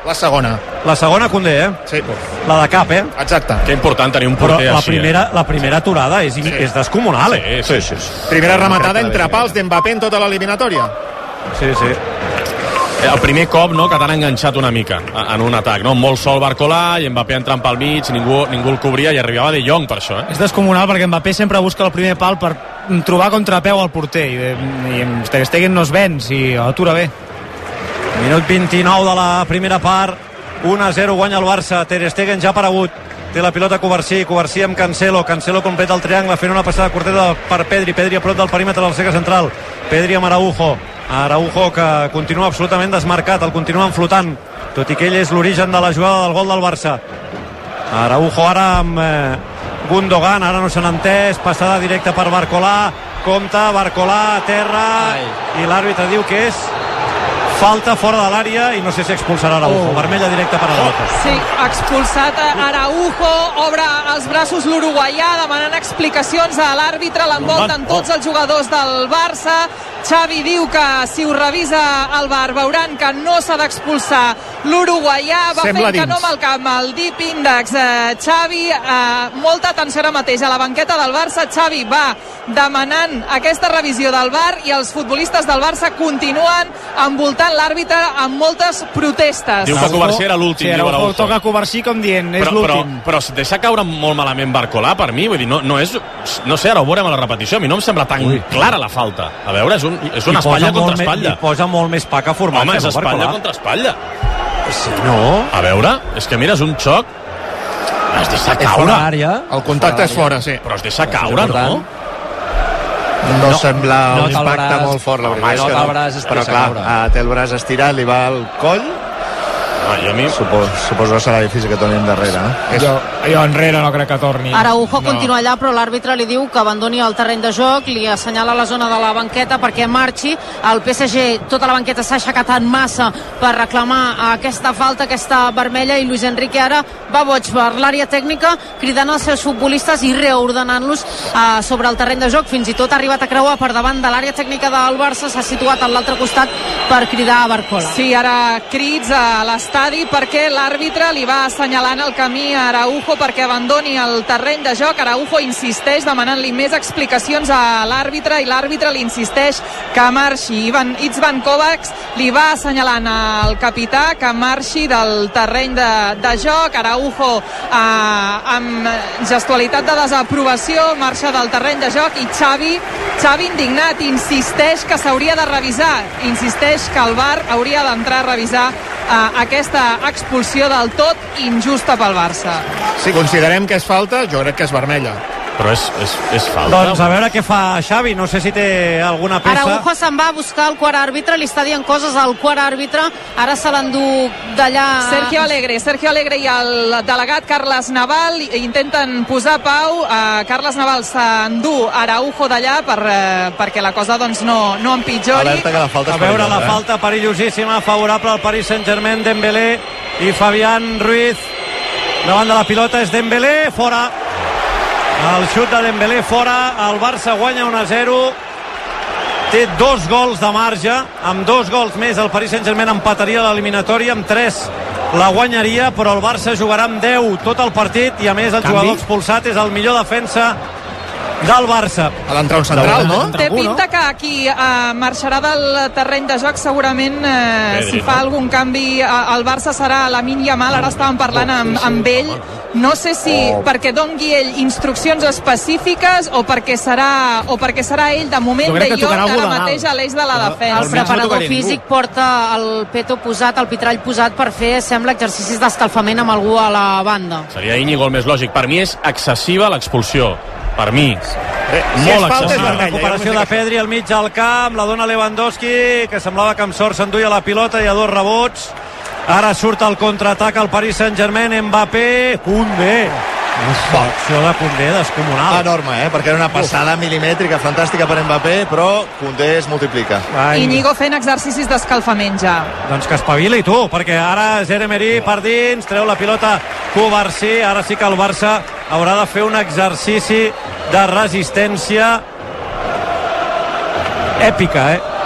La segona. La segona, Koundé, eh? Sí. La de cap, eh? Exacte. Que important tenir un Però porter la així. primera, la primera aturada és, Sí. és descomunal, eh? Sí, sí, sí. Primera rematada entre pals d'Mbappé en tota l'eliminatòria. Sí, sí. El primer cop, no?, que t'han enganxat una mica en un atac, no? Molt sol Barcolà i Mbappé entrant pel mig, ningú, ningú el cobria i arribava De Jong per això, eh? És descomunal perquè Mbappé sempre busca el primer pal per trobar contrapeu al porter i, i amb Ter Stegen no es venç i atura bé. Minut vint-i-nou de la primera part, un a zero guanya el Barça. Ter Stegen ja ha aparegut, té la pilota Covarsí, Covarsí amb Cancelo, Cancelo completa el triangle fent una passada curteta per Pedri, Pedri a prop del perímetre del cercle central, Pedri amb Araujo, Araujo que continua absolutament desmarcat, el continuen flotant, tot i que ell és l'origen de la jugada del gol del Barça. Araujo ara amb eh, Gundogan, ara no s'han entès, passada directa per Barcolà, compta, Barcolà a terra, Ai. I l'àrbitre diu que és falta fora de l'àrea i no sé si expulsarà Araujo. Oh. Vermella directa per Araujo. Sí, expulsat Araujo, obre els braços l'uruguaià demanant explicacions a l'àrbitre, l'envolten tots els jugadors del Barça. Xavi diu que si ho revisa el V A R veuran que no s'ha d'expulsar l'uruguaià, va Sembla fent que dins. no amb el camp, el deep index. eh, Xavi, eh, molta atenció ara mateix a la banqueta del Barça. Xavi va demanant aquesta revisió del V A R i els futbolistes del Barça continuen envoltant l'àrbitre amb moltes protestes. Diu que Covarsí era l'últim, Sí, diu Araujo Araujo. toca Covarsí com dient, és Però, però, l'últim. però es deixa caure molt malament Barcolà, per mi, vull dir, no, no és... No sé, ara ho veurem a la repetició, a mi no em sembla tan Ui. clara la falta. A veure, és, un, és una I posa espatlla molt contra me- espatlla. I posa molt més pa que formatge. Home, és no, espatlla Barcolà? contra espatlla. Sí, no? A veure, és que mira, és un xoc... Es deixa És fora caure. d'àrea. El contacte és fora, sí. Però es deixa caure, no? important. No, No, sembla no un té el impacte braç. molt fort, la Home, veritat no és té que el braç, es però deixa clar, caure. eh, té el braç estirat, li va al coll. Ah, i a mi... Suposo, suposo que serà difícil que torni endarrere. Eh? Jo, jo enrere no crec que torni. Araujo no. continua allà, però l'àrbitre li diu que abandoni el terreny de joc, li assenyala la zona de la banqueta perquè marxi. El P S G, tota la banqueta s'ha aixecat en massa per reclamar aquesta falta, aquesta vermella, i Luis Enrique ara va boig per l'àrea tècnica, cridant els seus futbolistes i reordenant-los eh, sobre el terreny de joc. Fins i tot ha arribat a creuar per davant de l'àrea tècnica del Barça, s'ha situat a l'altre costat per cridar a Barcola. Sí, ara crits a l'estadi perquè l'àrbitre li va assenyalant el camí a Araujo perquè abandoni el terreny de joc. Araujo insisteix demanant-li més explicacions a l'àrbitre i l'àrbitre li insisteix que marxi. Ivan, Itzvan Kovacs li va assenyalant al capità que marxi del terreny de, de joc. Araujo eh, amb gestualitat de desaprovació marxa del terreny de joc i Xavi, Xavi indignat, insisteix que s'hauria de revisar, insisteix que el V A R hauria d'entrar a revisar eh, aquesta expulsió del tot injusta pel Barça. Si considerem que és falta, jo crec que és vermella. Però és, és, és falta. Doncs a veure què fa Xavi, no sé si té alguna peça. Araujo se'n va a buscar el quart àrbitre, li està dient coses al quart àrbitre, ara se l'endú d'allà... Sergio Alegre, Sergio Alegre i el delegat Carles Naval intenten posar pau. Uh, Carles Naval s'endú Araujo d'allà per, uh, perquè la cosa doncs, no, no empitjori. Alerta que la falta és A veure la perillosa, eh? falta perillosíssima, favorable al Paris Saint-Germain, Dembélé i Fabián Ruiz. Davant de la pilota és Dembélé, fora. El xut de Dembélé fora, el Barça guanya un a zero, té dos gols de marge, amb dos gols més el Paris Saint-Germain empataria l'eliminatòria, amb tres la guanyaria, però el Barça jugarà amb deu tot el partit i a més el Canvi. jugador expulsat és el millor defensa del Barça. Ha d'entrar un central, no? Té pinta que qui uh, marxarà del terreny de joc segurament uh, Pedri, si fa no? algun canvi uh, el Barça serà Lamine Yamal. Ara estàvem parlant amb, amb ell, no sé si Oh. perquè dongui ell instruccions específiques o perquè serà o perquè serà ell de moment Jo crec de que Jong tocarà algú ara de dalt. mateix a l'eix de la El defensa. no preparador tocaria ningú. físic porta el peto posat, el pitrall posat per fer, sembla, exercicis d'escalfament amb algú a la banda. Seria Íñigo el més lògic. Per mi és excessiva l'expulsió. Per mi. Eh, si Molt és falta, és excessiva. vermella. Recuperació Jo no de sé Pedri al mig del camp, la dona Lewandowski, que semblava que amb sort s'enduia la pilota, i a dos rebots. Ara surt el contraatac al Paris Saint-Germain, Mbappé, Koundé. Acció de Koundé descomunal. Enorme, eh? Perquè era una passada milimètrica fantàstica per Mbappé, però Koundé es multiplica. Ai, Íñigo fent exercicis d'escalfament ja. doncs que espavili tu, perquè ara Jeremery per dins, treu la pilota Covarsí, ara sí que el Barça haurà de fer un exercici de resistència èpica, eh?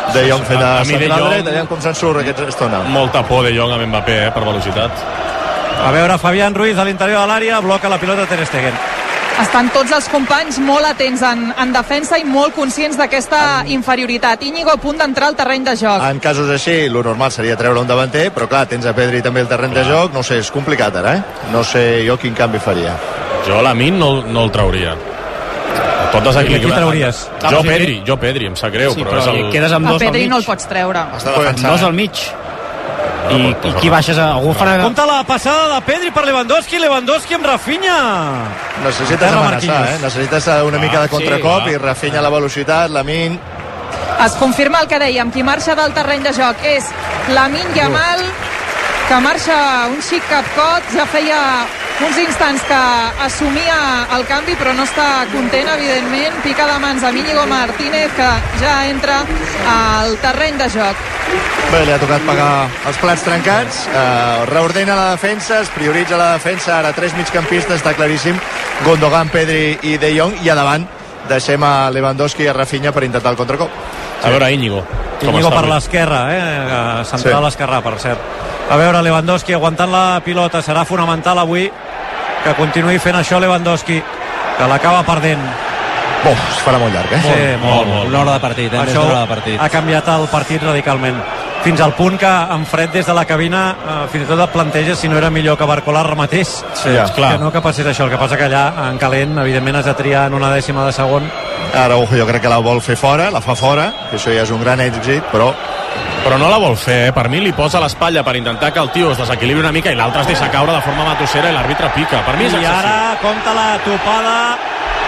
De Jong fent A a mi De central Jong- dret, aviam com se'n surt aquesta estona. Molta por De Jong amb Mbappé, eh, per velocitat. A veure, Fabián Ruiz a l'interior de l'àrea, bloca la pilota Ter Stegen. Estan tots els companys molt atents en, en defensa i molt conscients d'aquesta inferioritat. Íñigo a punt d'entrar al terreny de joc. En casos així, lo normal seria treure un davanter, però clar, tens a Pedri també el terreny de joc, no sé, és complicat ara, eh? No sé jo quin canvi faria. Jo Lamine no, no el trauria. Pot Qui desequilibrar. trauries? Jo Pedri, jo Pedri, em sap greu, Sí, però, però és el... quedes amb A dos al Pedri mig. no el pots treure. Has de Amb defensar, dos eh? al mig. No, I, pues, i qui baixes a... Algú farà... Compte la passada de Pedri per Lewandowski, Lewandowski amb Rafinha. Necessites Terra amenaçar, Marquinhos. eh? Necessites una mica de sí, contracop va. i Rafinha la velocitat, Lamine... Es confirma el que dèiem, qui marxa del terreny de joc és Lamine Yamal, que marxa un xic capcot, ja feia uns instants que assumia el canvi però no està content, evidentment. Pica de mans a Íñigo Martínez, que ja entra al terreny de joc. Bé, li ha tocat pagar els plats trencats, eh, reordena la defensa, es prioritza la defensa, ara tres migcampistes, està claríssim, Gundogan, Pedri i De Jong, i a davant deixem a Lewandowski i a Rafinha per intentar el contracop. A veure, Íñigo. com Íñigo està per avui. l'esquerra, eh? Central Sí. esquerrà, per cert. A veure, Lewandowski aguantant la pilota, serà fonamental avui que continuï fent això Lewandowski, que l'acaba perdent. Oh, es farà molt llarg, eh? Sí, molt, molt. Una hora de partit, eh? Més Això d'una hora de partit. ha canviat el partit radicalment. Fins al punt que en Fred des de la cabina eh, fins i tot et planteja si no era millor que Barcola ara mateix. Sí, ja. Clar. Que no que passés això, el que passa que allà en calent evidentment has de triar en una dècima de segon. Araujo jo crec que la vol fer fora, la fa fora, que això ja és un gran èxit, però Però no la vol fer, eh? Per mi li posa l'espatlla per intentar que el tio es desequilibri una mica i l'altre es deixa caure de forma matossera i l'àrbitre pica. Per mi és I excessiu. ara compta la topada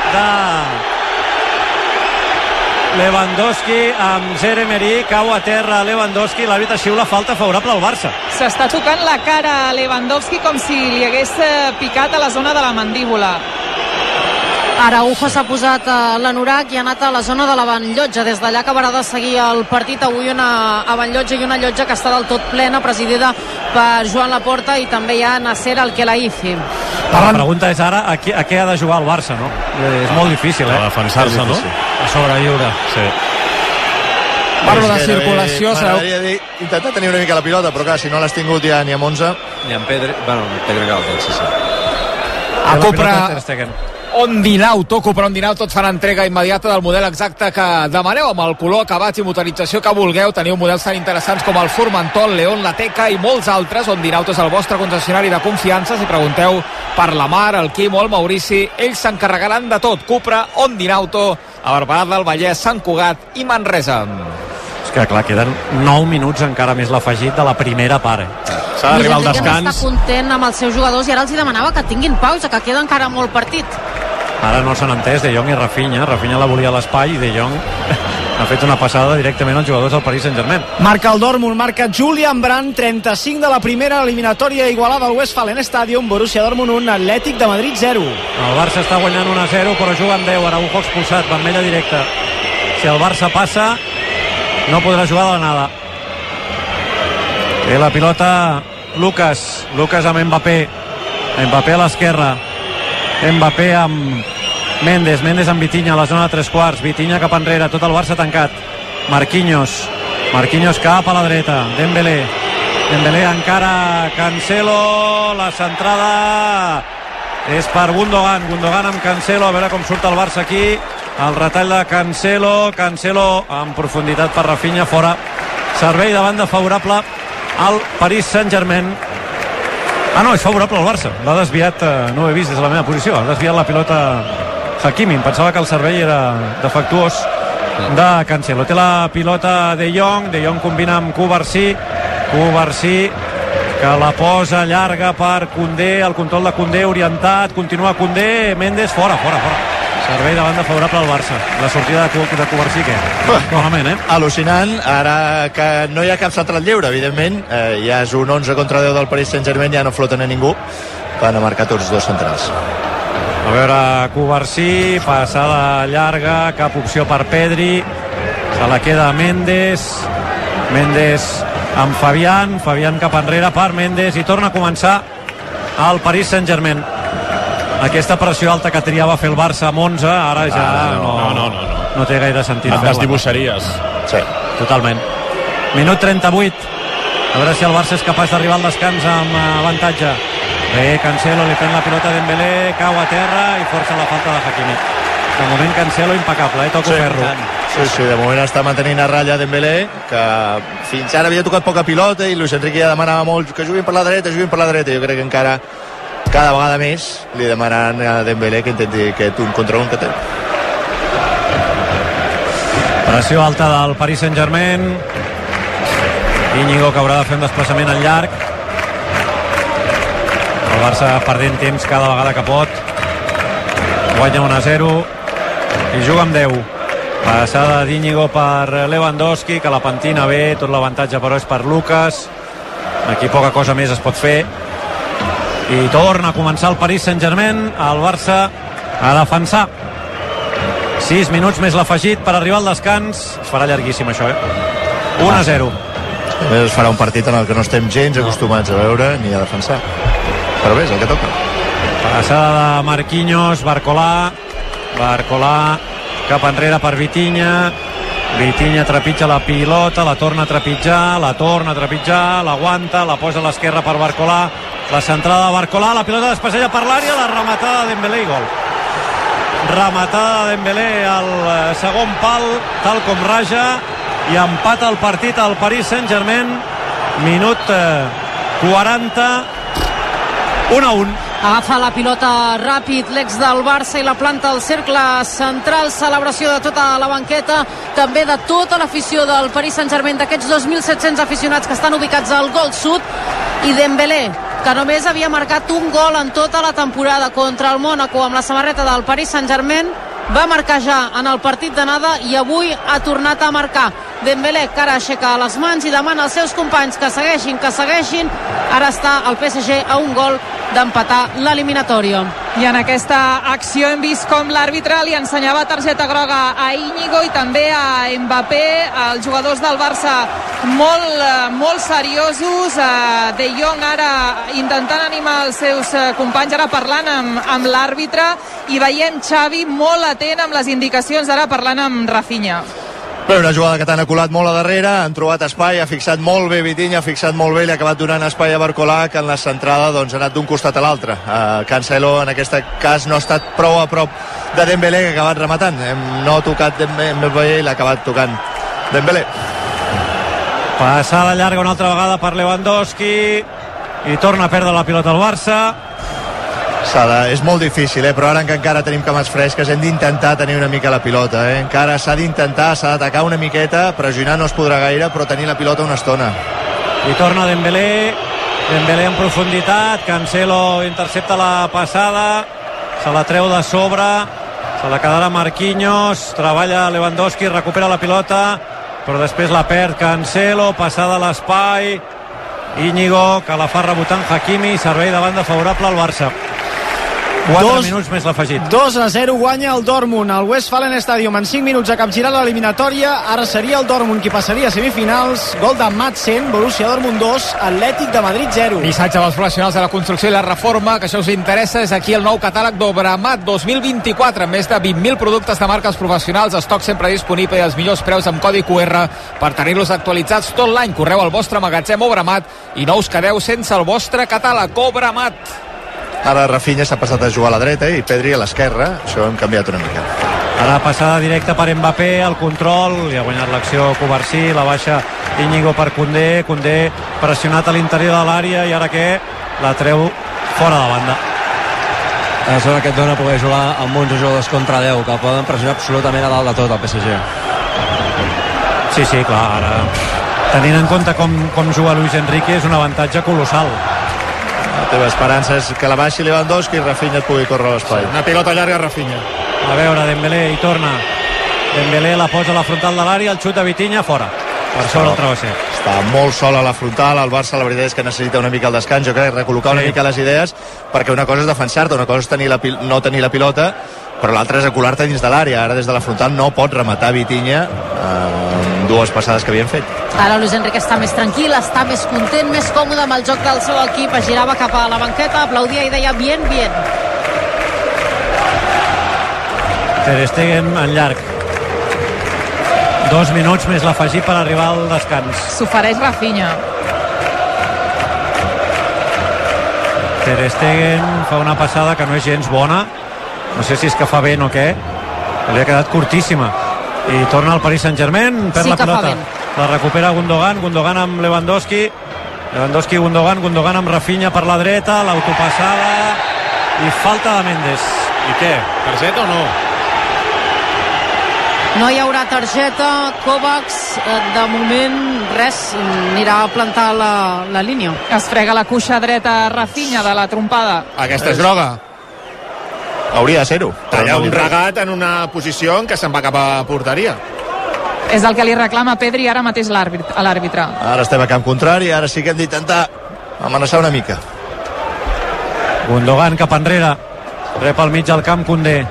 de Lewandowski amb Zeremeri, cau a terra Lewandowski, l'àrbitre xiula falta favorable al Barça. S'està tocant la cara a Lewandowski com si li hagués eh, picat a la zona de la mandíbula. Araujo s'ha posat a l'anorac i ha anat a la zona de l'avantllotja. Des d'allà acabarà de seguir el partit. Avui una avantllotja i una llotja que està del tot plena, presidida per Joan Laporta, i també hi ha Nasser Al-Khelaifi. La pregunta és ara a què, a què ha de jugar el Barça, no? És molt difícil, A eh? defensar-se, no? A sobre lliure. Sí. Parlo de És gairebé- circulació, sabeu? m'agradaria dir, intentar tenir una mica la pilota, però clar, si no l'has tingut ja ni amb onze. Ni en Pedri... Bueno, Pedri que el té, sí, sí. A La pilota Cupra Ter Stegen. Ondinauto, Cupra Ondinauto et fan entrega immediata del model exacte que demaneu, amb el color, acabat i motorització que vulgueu. Teniu models tan interessants com el Formentor, el León, la Teca i molts altres. Ondinauto és el vostre concessionari de confiança. Si pregunteu per la Mar, el Quim o el Maurici, ells s'encarregaran de tot. Cupra Ondinauto, a Barberà del Vallès, Sant Cugat i Manresa. És que, clar, queden nou minuts encara més l'afegit de la primera part, eh? S'ha d'arribar al Luis Enrique no descans. està content amb els seus jugadors i ara els hi demanava que tinguin pausa, que queda encara molt partit. Ara no s'han entès De Jong i Rafinha. Rafinha la volia a l'espai i De Jong ha fet una passada directament als jugadors del Paris Saint-Germain. Marca el Dortmund, marca Julian Brandt, trenta-cinc de la primera eliminatòria igualada al Westfalen Stadium, Borussia Dortmund un, Atlètic de Madrid zero. El Barça està guanyant un a zero, però juga amb deu. Araujo expulsat, vermella directa. Si el Barça passa, no podrà jugar de la nada. Té la pilota Lucas. Lucas amb Mbappé. Mbappé a l'esquerra. Mbappé amb Mendes. Mendes amb Vitinha a la zona de tres quarts. Vitinha cap enrere. Tot el Barça tancat. Marquinhos. Marquinhos cap a la dreta. Dembélé. Dembélé encara Cancelo. La centrada és per Gundogan. Gundogan amb Cancelo. A veure com surt el Barça aquí. El retall de Cancelo. Cancelo en profunditat per Rafinha. Fora. Servei de banda favorable al Paris Saint-Germain. Ah, no, és favorable al Barça. L'ha desviat, eh, no ho he vist des de la meva posició. Ha desviat la pilota Hakimi. Em pensava que el servei era defectuós de Cancelo. Té la pilota De Jong. De Jong combina amb Cubarsí. Cubarsí que la posa llarga per Koundé. El control de Koundé orientat. Continua Koundé. Mendes fora, fora, fora. Servei de banda favorable al Barça. La sortida de, de Cubarsí, què? Malament, eh? Al·lucinant, ara que no hi ha cap central lliure, evidentment, eh, ja és un onze contra deu del Paris Saint-Germain, ja no floten a ningú, van a marcar tots dos centrals. A veure, Cubarsí, passada llarga, cap opció per Pedri, se la queda Mendes, Mendes amb Fabián, Fabián cap enrere per Mendes i torna a començar el Paris Saint-Germain. Aquesta pressió alta que triava fer el Barça amb onze, ara ja Ah, no, no, no, no, no. no té gaire sentit Et fer-la. desdibuixaries. Sí. Totalment. Minut trenta-vuit. A veure si el Barça és capaç d'arribar al descans amb avantatge. Bé, Cancelo li pren la pilota a Dembélé, cau a terra i força la falta de Hakimi. De moment Cancelo impecable, eh? Toco sí, ferro. Sí, sí, de moment està mantenint a ratlla Dembélé, que fins ara havia tocat poca pilota i Luis Enrique ja demanava molt que juguin per la dreta, juguin per la dreta. Jo crec que encara cada vegada més li demanaran a Dembélé que intenti aquest un contra un que té. Pressió alta del Paris Saint-Germain. Íñigo, que haurà de fer un desplaçament al llarg. El Barça perdent temps cada vegada que pot. Guanya un a zero i juga amb deu. Passada d'Íñigo per Lewandowski, que la pentina bé, tot l'avantatge però és per Lucas. Aquí poca cosa més es pot fer. I torna a començar el Paris Saint-Germain, el Barça a defensar. sis minuts més l'afegit per arribar al descans. Es farà llarguíssim això, eh? un a zero. Es farà un partit en el que no estem gens no. acostumats a veure ni a defensar. Però bé, és el que toca. Passada de Marquinhos, Barcolà. Barcolà cap enrere per Vitinha. Vitinha trepitja la pilota, la torna a trepitjar, la torna a trepitjar, l'aguanta, la posa a l'esquerra per Barcolà. La centrada de Barcolà, la pilota despasseja per l'àrea, la rematada de Dembélé i gol. Rematada de Dembélé al segon pal, tal com raja, i empata el partit al Paris Saint-Germain. Minut quaranta, un a un. Agafa la pilota ràpid l'ex del Barça i la planta al cercle central. Celebració de tota la banqueta, també de tota l'afició del Paris Saint-Germain, d'aquests dos mil set-cents aficionats que estan ubicats al gol sud. I Dembélé, que només havia marcat un gol en tota la temporada contra el Mónaco amb la samarreta del Paris Saint-Germain, va marcar ja en el partit d'anada i avui ha tornat a marcar. Dembélé, que ara aixeca les mans i demana als seus companys que segueixin, que segueixin. Ara està el P S G a un gol d'empatar l'eliminatòria. I en aquesta acció hem vist com l'àrbitre li ensenyava targeta groga a Íñigo i també a Mbappé, els jugadors del Barça molt, molt seriosos. De Jong ara intentant animar els seus companys, ara parlant amb, amb l'àrbitre, i veiem Xavi molt atent amb les indicacions, ara parlant amb Rafinha. Bé, una jugada que t'han aculat molt a darrere, han trobat espai, ha fixat molt bé Vitinha, ha fixat molt bé, li ha acabat donant espai a Barcolà, que en la centrada doncs, ha anat d'un costat a l'altre. Uh, Cancelo en aquest cas no ha estat prou a prop de Dembélé, que ha acabat rematant. No ha tocat Dembélé i l'ha acabat tocant Dembélé. Passada llarga una altra vegada per Lewandowski i torna a perdre la pilota al Barça. De, és molt difícil, eh? Però ara que encara tenim cames fresques hem d'intentar tenir una mica la pilota, eh? Encara s'ha d'intentar, s'ha d'atacar una miqueta, pressionar no es podrà gaire, però tenir la pilota una estona. I torna Dembélé, Dembélé en profunditat, Cancelo intercepta la passada, se la treu de sobre, se la quedarà Marquinhos, treballa Lewandowski, recupera la pilota, però després la perd Cancelo, passada a l'espai, Íñigo, que la fa rebotant Hakimi, servei de banda favorable al Barça. quatre minuts més l'afegit. dos a zero guanya el Dortmund al Westfalen Stadium en cinc minuts a capgirar l'eliminatòria. Ara seria el Dortmund qui passaria a semifinals. Gol de Madsen, Borussia Dortmund dos, Atlètic de Madrid zero. Missatge dels professionals de la construcció i la reforma, que això us interessa. És aquí el nou catàleg d'Obramat dos mil vint-i-quatre, amb més de vint mil productes de marques professionals, estoc sempre disponible i els millors preus amb codi Q R per tenir-los actualitzats tot l'any. Correu al vostre magatzem Obramat i no us quedeu sense el vostre catàleg. Obramat. Ara Rafinha s'ha passat a jugar a la dreta i Pedri a l'esquerra, això hem canviat una mica. Ara passada directa per Mbappé, el control, i ha guanyat l'acció Covarsí, la baixa Íñigo per Koundé, Koundé pressionat a l'interior de l'àrea i ara què? La treu fora de banda. La zona que et dona poder jugar amb onze jugadors contra deu, que poden pressionar absolutament a dalt de tot el P S G. Sí, sí, clar, ara tenint en compte com, com juga Luis Enrique és un avantatge colossal. La teva esperança és que la baixi Lewandowski i Rafinha et pugui córrer a l'espai. Una pilota llarga Rafinha. A veure, Dembélé hi torna. Dembélé la posa a la frontal de l'àrea, el xut de Vitinha fora. Per sobre el travesser. Està molt sol a la frontal, el Barça la veritat és que necessita una mica el descans, jo crec, recol·locar una sí. mica les idees, perquè una cosa és defensar-te, una cosa és tenir la pil- no tenir la pilota, però l'altra és acular-te dins de l'àrea. Ara des de la frontal no pot rematar Vitinha eh, dues passades que havien fet. Ara Luis Enrique està més tranquil, està més content, més còmode amb el joc del seu equip, es girava cap a la banqueta, aplaudia i deia bien, bien. Ter Stegen en llarg. Dos minuts més l'afegit per arribar al descans. S'ofereix Rafinha. Ter Stegen fa una passada que no és gens bona, no sé si és que fa vent o què, li ha quedat curtíssima, i torna al Paris Saint-Germain, perd Sí la que fa pilota, vent. la recupera Gundogan, Gundogan amb Lewandowski, Lewandowski, Gundogan, Gundogan amb Rafinha per la dreta, l'autopassada i falta de Mendes. I què? Targeta o no? No hi haurà targeta. Kovacs, eh, de moment res, anirà a plantar la, la línia. Es frega la cuixa dreta Rafinha de la trompada. Aquesta és groga. Hauria de ser-ho. Talla un regat en una posició en què se'n va cap a porteria. És el que li reclama Pedri ara mateix l'àrbit- a l'àrbitre. Ara estem a camp contrari, ara sí que hem d'intentar amenaçar una mica. Gundogan cap enrere, rep al mig del camp Koundé.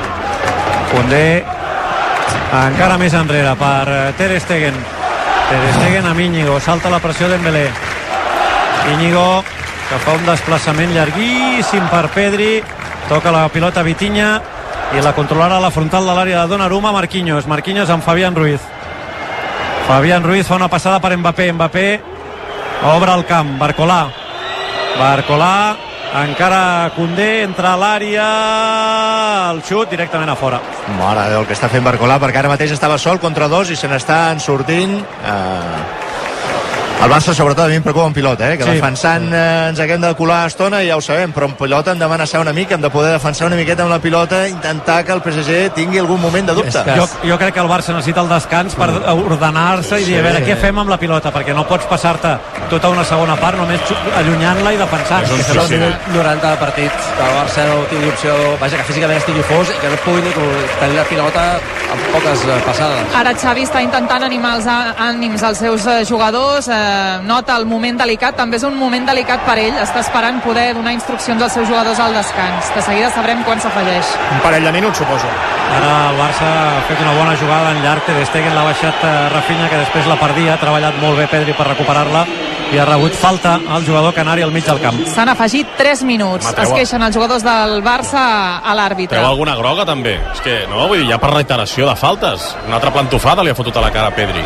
Koundé encara més enrere per Ter Stegen. Ter Stegen amb Íñigo, salta la pressió Dembélé. Íñigo, que fa un desplaçament llarguíssim per Pedri, toca la pilota a Vitinha i la controlarà a la frontal de l'àrea de Donnarumma. Marquinhos, Marquinhos amb Fabián Ruiz. Fabián Ruiz fa una passada per Mbappé. Mbappé obre el camp, Barcolà. Barcolà, encara Koundé, entra a l'àrea, el xut directament a fora. Mare de Déu, el que està fent Barcolà, perquè ara mateix estava sol contra dos i se n'estan sortint. Eh... El Barça, sobretot, a mi em preocupa en pilota, eh? que Sí. defensant eh, ens haguem de colar a estona, ja ho sabem, però en pilota hem de amenaçar una mica, hem de poder defensar una miqueta amb la pilota, intentar que el P S G tingui algun moment de dubte. Jo, jo crec que el Barça necessita el descans per ordenar-se i dir, a veure, què fem amb la pilota? Perquè no pots passar-te tota una segona part només allunyant-la i defensant. És un Que suïcidi. serà- minut noranta de partit, que el Barça no tingui opció, vaja, que físicament estigui fos i que no pugui ni tenir la pilota amb poques eh, passades. Ara Xavi està intentant animar els à- ànims als seus eh, jugadors, eh, nota el moment delicat, també és un moment delicat per ell, està esperant poder donar instruccions als seus jugadors al descans. De seguida sabrem quan s'afegeix. Un parell de minuts, suposo. Ara el Barça ha fet una bona jugada en llarg, Ter Stegen l'ha baixat a Rafinha, que després la perdia, ha treballat molt bé Pedri per recuperar-la i ha rebut falta al jugador canari al mig del camp. S'han afegit tres minuts. Mateu. Es queixen els jugadors del Barça a l'àrbitre. Treu alguna groga, també? És que, no, vull dir, ja per reiteració de faltes. Una altra plantofada li ha fotut a la cara a Pedri.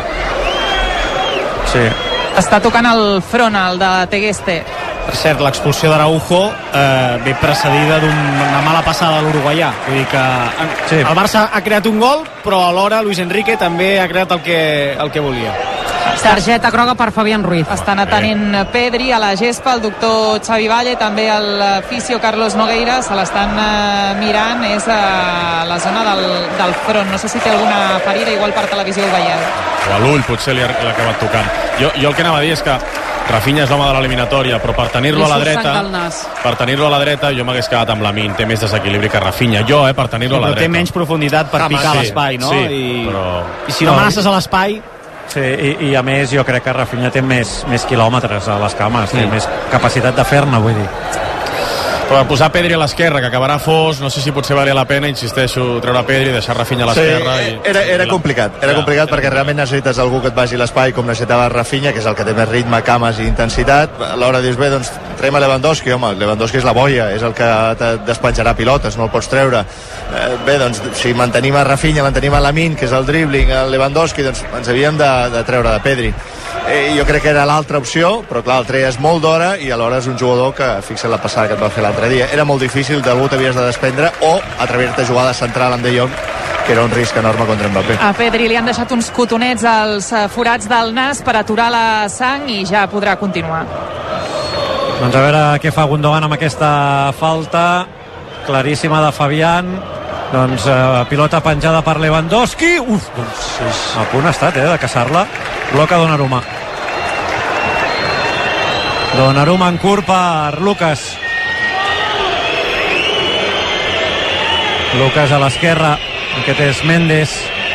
Sí. Està tocant el front, el de Tegueste. Per cert, l'expulsió d'Araujo eh, ve precedida d'una mala passada de l'uruguaià. Vull dir que Sí. el Barça ha creat un gol, però alhora Luis Enrique també ha creat el que, el que volia. Targeta groga per Fabián Ruiz. Estan atenent Pedri a la gespa, el doctor Xavi Valle, també el fisio Carlos Nogueira, se l'estan eh, mirant, és a la zona del, del front. No sé si té alguna ferida, igual per televisió ho veieu. O a l'ull potser li ha, li ha acabat tocant. Jo, jo el que anava a dir és que Rafinha és l'home de l'eliminatòria, però per tenir-lo a la Li surt sang dreta del nas. per tenir-lo a la dreta jo m'hagués quedat amb Lamin, té més desequilibri que Rafinha. Jo, eh, per tenir-lo a la Però dreta. té menys profunditat per Home, picar sí, l'espai, no? sí, I, però- I si no No. amenaces a l'espai, Sí, i, i a més jo crec que Rafinha té més, més quilòmetres a les cames, té més capacitat de fer-ne, vull dir. Però posar Pedri a l'esquerra, que acabarà fos, no sé si potser valia la pena, insisteixo, treure Pedri i deixar Rafinha a Sí, l'esquerra. i... era, era i la- complicat, era Ja, complicat era perquè realment necessites algú que et vagi a l'espai com necessitava Rafinha, que és el que té més ritme, cames i intensitat. Alhora dius, bé, doncs traiem a Lewandowski, home, Lewandowski és la boia, és el que te despenjarà pilotes, no el pots treure. Eh, bé, doncs si mantenim a Rafinha, mantenim a Lamin, que és el dribbling, el Lewandowski, doncs ens havíem de, de treure de Pedri. Eh, jo crec que era l'altra opció, però clar, el treies molt d'hora i alhora és un jugador que, fixa't la passada que et va fer l'altre dia, era molt difícil, d'algú t'havies de desprendre o atrevir-te a jugar de central amb De Jong, que era un risc enorme contra Mbappé. A Pedri li han deixat uns cotonets als eh, forats del nas per aturar la sang i ja podrà continuar. Doncs a veure què fa Gundogan amb aquesta falta claríssima de Fabián. Doncs eh, pilota penjada per Lewandowski. Uf, doncs a punt ha estat, eh, de caçar-la. Bloca Donnarumma. Donnarumma en curt per Lucas. Lucas a l'esquerra. Aquest és Mendes.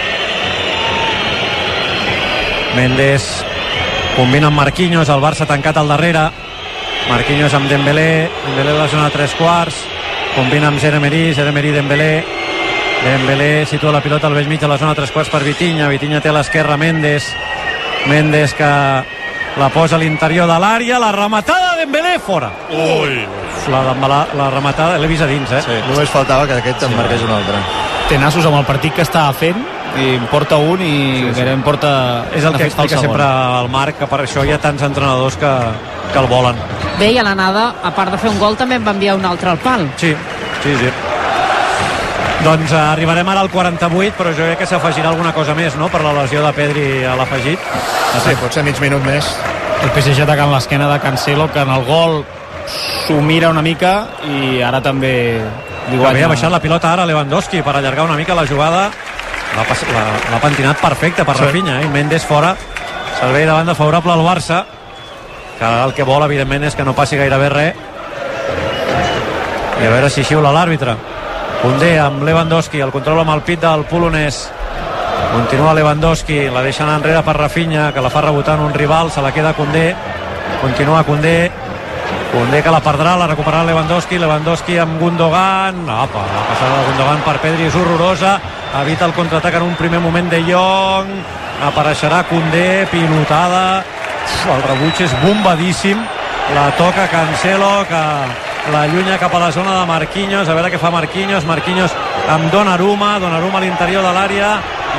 Mendes combina amb Marquinhos, el Barça tancat al darrere. Marquinhos amb Dembélé, Dembélé a la zona de tres quarts, combina amb Jeremery, Jeremery Dembélé, Dembélé situa la pilota al vell mig de la zona de tres quarts per Vitinha, Vitinha té a l'esquerra Mendes, Mendes que la posa a l'interior de l'àrea, la rematada de Dembélé fora. Ui, La, la, la rematada l'he vist a dins, eh? Sí, només faltava que aquest en marqués un altre. té nassos amb el partit que estava fent, i en porta un i sí, sí. en porta... És el que explica sempre el Marc, que per això hi ha tants entrenadors que, que el volen. Bé, i a l'anada, a part de fer un gol, també en va enviar un altre al pal. Sí, sí, sí. Doncs eh, arribarem ara al quaranta-vuit, però jo crec que s'afegirà alguna cosa més, no?, per la lesió de Pedri a l'afegit. Sí, potser mig minut més. El P S G atacant l'esquena de Cancelo, que en el gol s'ho mira una mica i ara també li guanya. Ha baixat la pilota ara Lewandowski per allargar una mica la jugada. L'ha pentinat perfecte per sí. Rafinha, eh? I Mendes fora. Servei de banda favorable al Barça, que el que vol evidentment és que no passi gairebé res. I a veure si xiula l'àrbitre. Koundé amb Lewandowski, el control amb el pit del polonès. Continua Lewandowski, la deixa anar enrere per Rafinha, que la fa rebotar en un rival, se la queda Koundé. Continua Koundé. Koundé que la perdrà, la recuperarà Lewandowski. Lewandowski amb Gundogan. Apa, la passada de Gundogan per Pedri és horrorosa. Evita el contraatac en un primer moment de Jong. Apareixerà Koundé, pilotada. El rebuig és bombadíssim. La toca Cancelo, que la allunya cap a la zona de Marquinhos. A veure què fa Marquinhos. Marquinhos amb Donnarumma. Donnarumma a l'interior de l'àrea.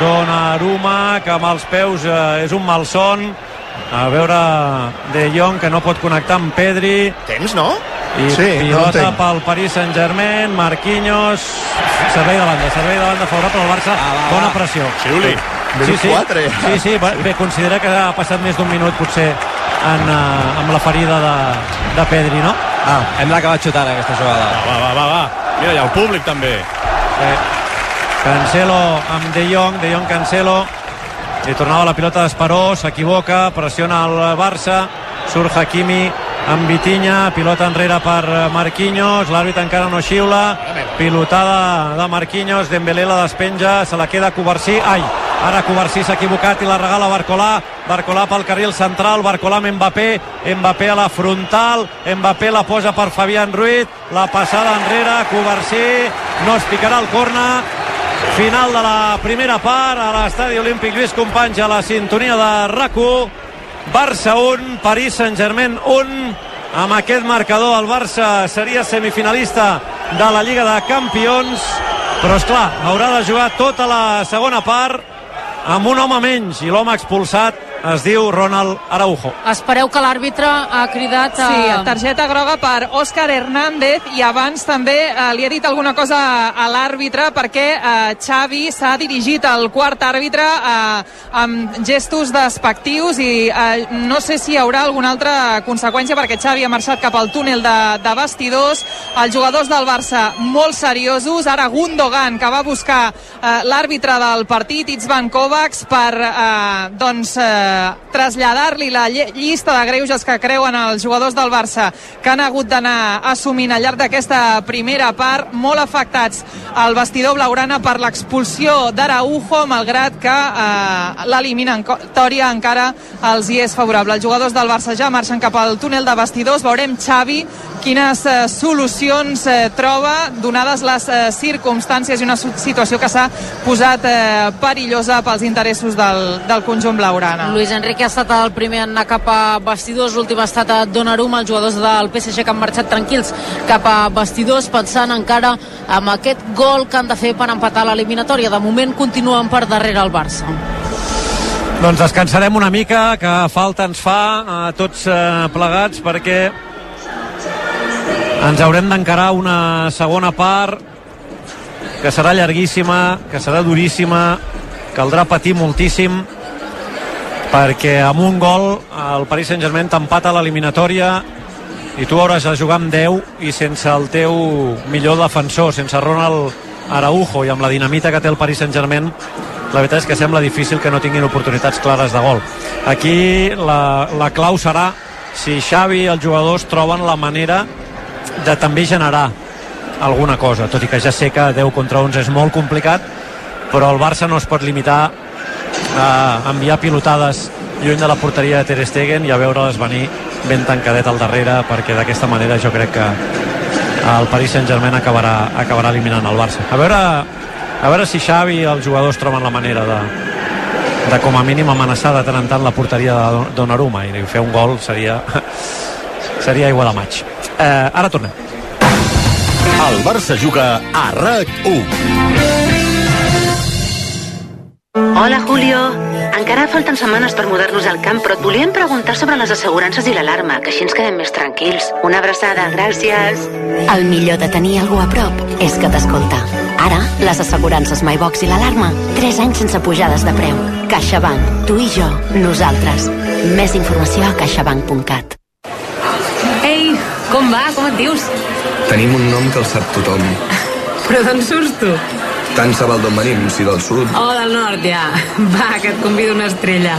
Donnarumma, que amb els peus eh, és un malson. A veure De Jong, que no pot connectar amb Pedri. Temps, no? I sí, pilota no pel Paris Saint-Germain. Marquinhos, servei de banda, servei de banda favorable al Barça. Ah, va, bona pressió. Xiuli. Sí, sí, sí, sí, bé, considera que ha passat més d'un minut potser en, uh, amb la ferida de, de Pedri, no? Ah, hem d'acabar xutant aquesta jugada. Va, va, va, va. Mira, hi ha el públic també. Eh, Cancelo amb De Jong, De Jong Cancelo. Li tornava la pilota d'Esperó, s'equivoca, pressiona el Barça, surt Hakimi amb Vitinha, pilota enrere per Marquinhos, l'àrbitre encara no xiula, pilotada de Marquinhos, Dembélé la despenja, se la queda Covarsí, ai, ara Covarsí s'ha equivocat i la regala Barcolà, Barcolà pel carril central, Barcolà amb Mbappé, Mbappé a la frontal, Mbappé la posa per Fabián Ruiz, la passada enrere, Covarsí, no es picarà el córner. Final de la primera part a l'estadi olímpic Lluís Companys, a la sintonia de R A C u. Barça un, Paris Saint-Germain un. Amb aquest marcador el Barça seria semifinalista de la Lliga de Campions, però esclar, haurà de jugar tota la segona part amb un home menys, i l'home expulsat es diu Ronald Araujo. Espereu que l'àrbitre ha cridat a... Sí, targeta groga per Òscar Hernández, i abans també eh, li ha dit alguna cosa a l'àrbitre, perquè eh, Xavi s'ha dirigit al quart àrbitre eh, amb gestos despectius, i eh, no sé si hi haurà alguna altra conseqüència, perquè Xavi ha marxat cap al túnel de, de vestidors. Els jugadors del Barça molt seriosos. Ara Gundogan, que va buscar eh, l'àrbitre del partit, Itzvan Kovacs, per eh, doncs eh, traslladar-li la llista de greuges que creuen els jugadors del Barça, que han hagut d'anar assumint al llarg d'aquesta primera part, molt afectats al vestidor blaugrana per l'expulsió d'Araujo, malgrat que eh, l'eliminatòria encara els hi és favorable. Els jugadors del Barça ja marxen cap al túnel de vestidors. Veurem Xavi quines eh, solucions eh, troba, donades les eh, circumstàncies, i una situació que s'ha posat eh, perillosa pels interessos del, del conjunt blaugrana. Luis Enrique ha estat el primer a anar cap a vestidors, l'últim ha estat a Donnarumma. Els jugadors del P S G que han marxat tranquils cap a vestidors, pensant encara amb aquest gol que han de fer per empatar l'eliminatòria. De moment continuen per darrere el Barça. Doncs descansarem una mica, que falta ens fa a tots eh, plegats, perquè ens haurem d'encarar una segona part que serà llarguíssima, que serà duríssima, caldrà patir moltíssim, perquè amb un gol el Paris Saint-Germain t'empata l'eliminatòria i tu hauràs de jugar amb deu i sense el teu millor defensor, sense Ronald Araujo, i amb la dinamita que té el Paris Saint-Germain, la veritat és que sembla difícil que no tinguin oportunitats clares de gol. Aquí la, la clau serà si Xavi i els jugadors troben la manera de també generar alguna cosa, tot i que ja sé que deu contra onze és molt complicat, però el Barça no es pot limitar a enviar pilotades lluny de la porteria de Ter Stegen i a veure-les venir ben tancadet al darrere, perquè d'aquesta manera jo crec que el Paris Saint-Germain acabarà, acabarà eliminant el Barça. A veure, a veure si Xavi i els jugadors troben la manera de, de com a mínim amenaçar de tant en tant la porteria de Donnarumma, i fer un gol seria seria aigua de maig. Eh, ara tornem. El Barça juga a R A C u. Hola, Julio. Encara falten setmanes per mudar-nos al camp, però et volíem preguntar sobre les assegurances i l'alarma, que així ens quedem més tranquils. Una abraçada, gràcies. El millor de tenir algú a prop és que t'escolta. Ara, les assegurances MyBox i l'alarma, tres anys sense pujades de preu. CaixaBank, tu i jo, nosaltres. Més informació a caixabank punt cat. Ei, com va? Com et dius? Tenim un nom que el sap tothom. Però d'on surts tu? Tant se val d'on venim, si del sud. Oh, del nord, ja. Va, que et convido una estrella.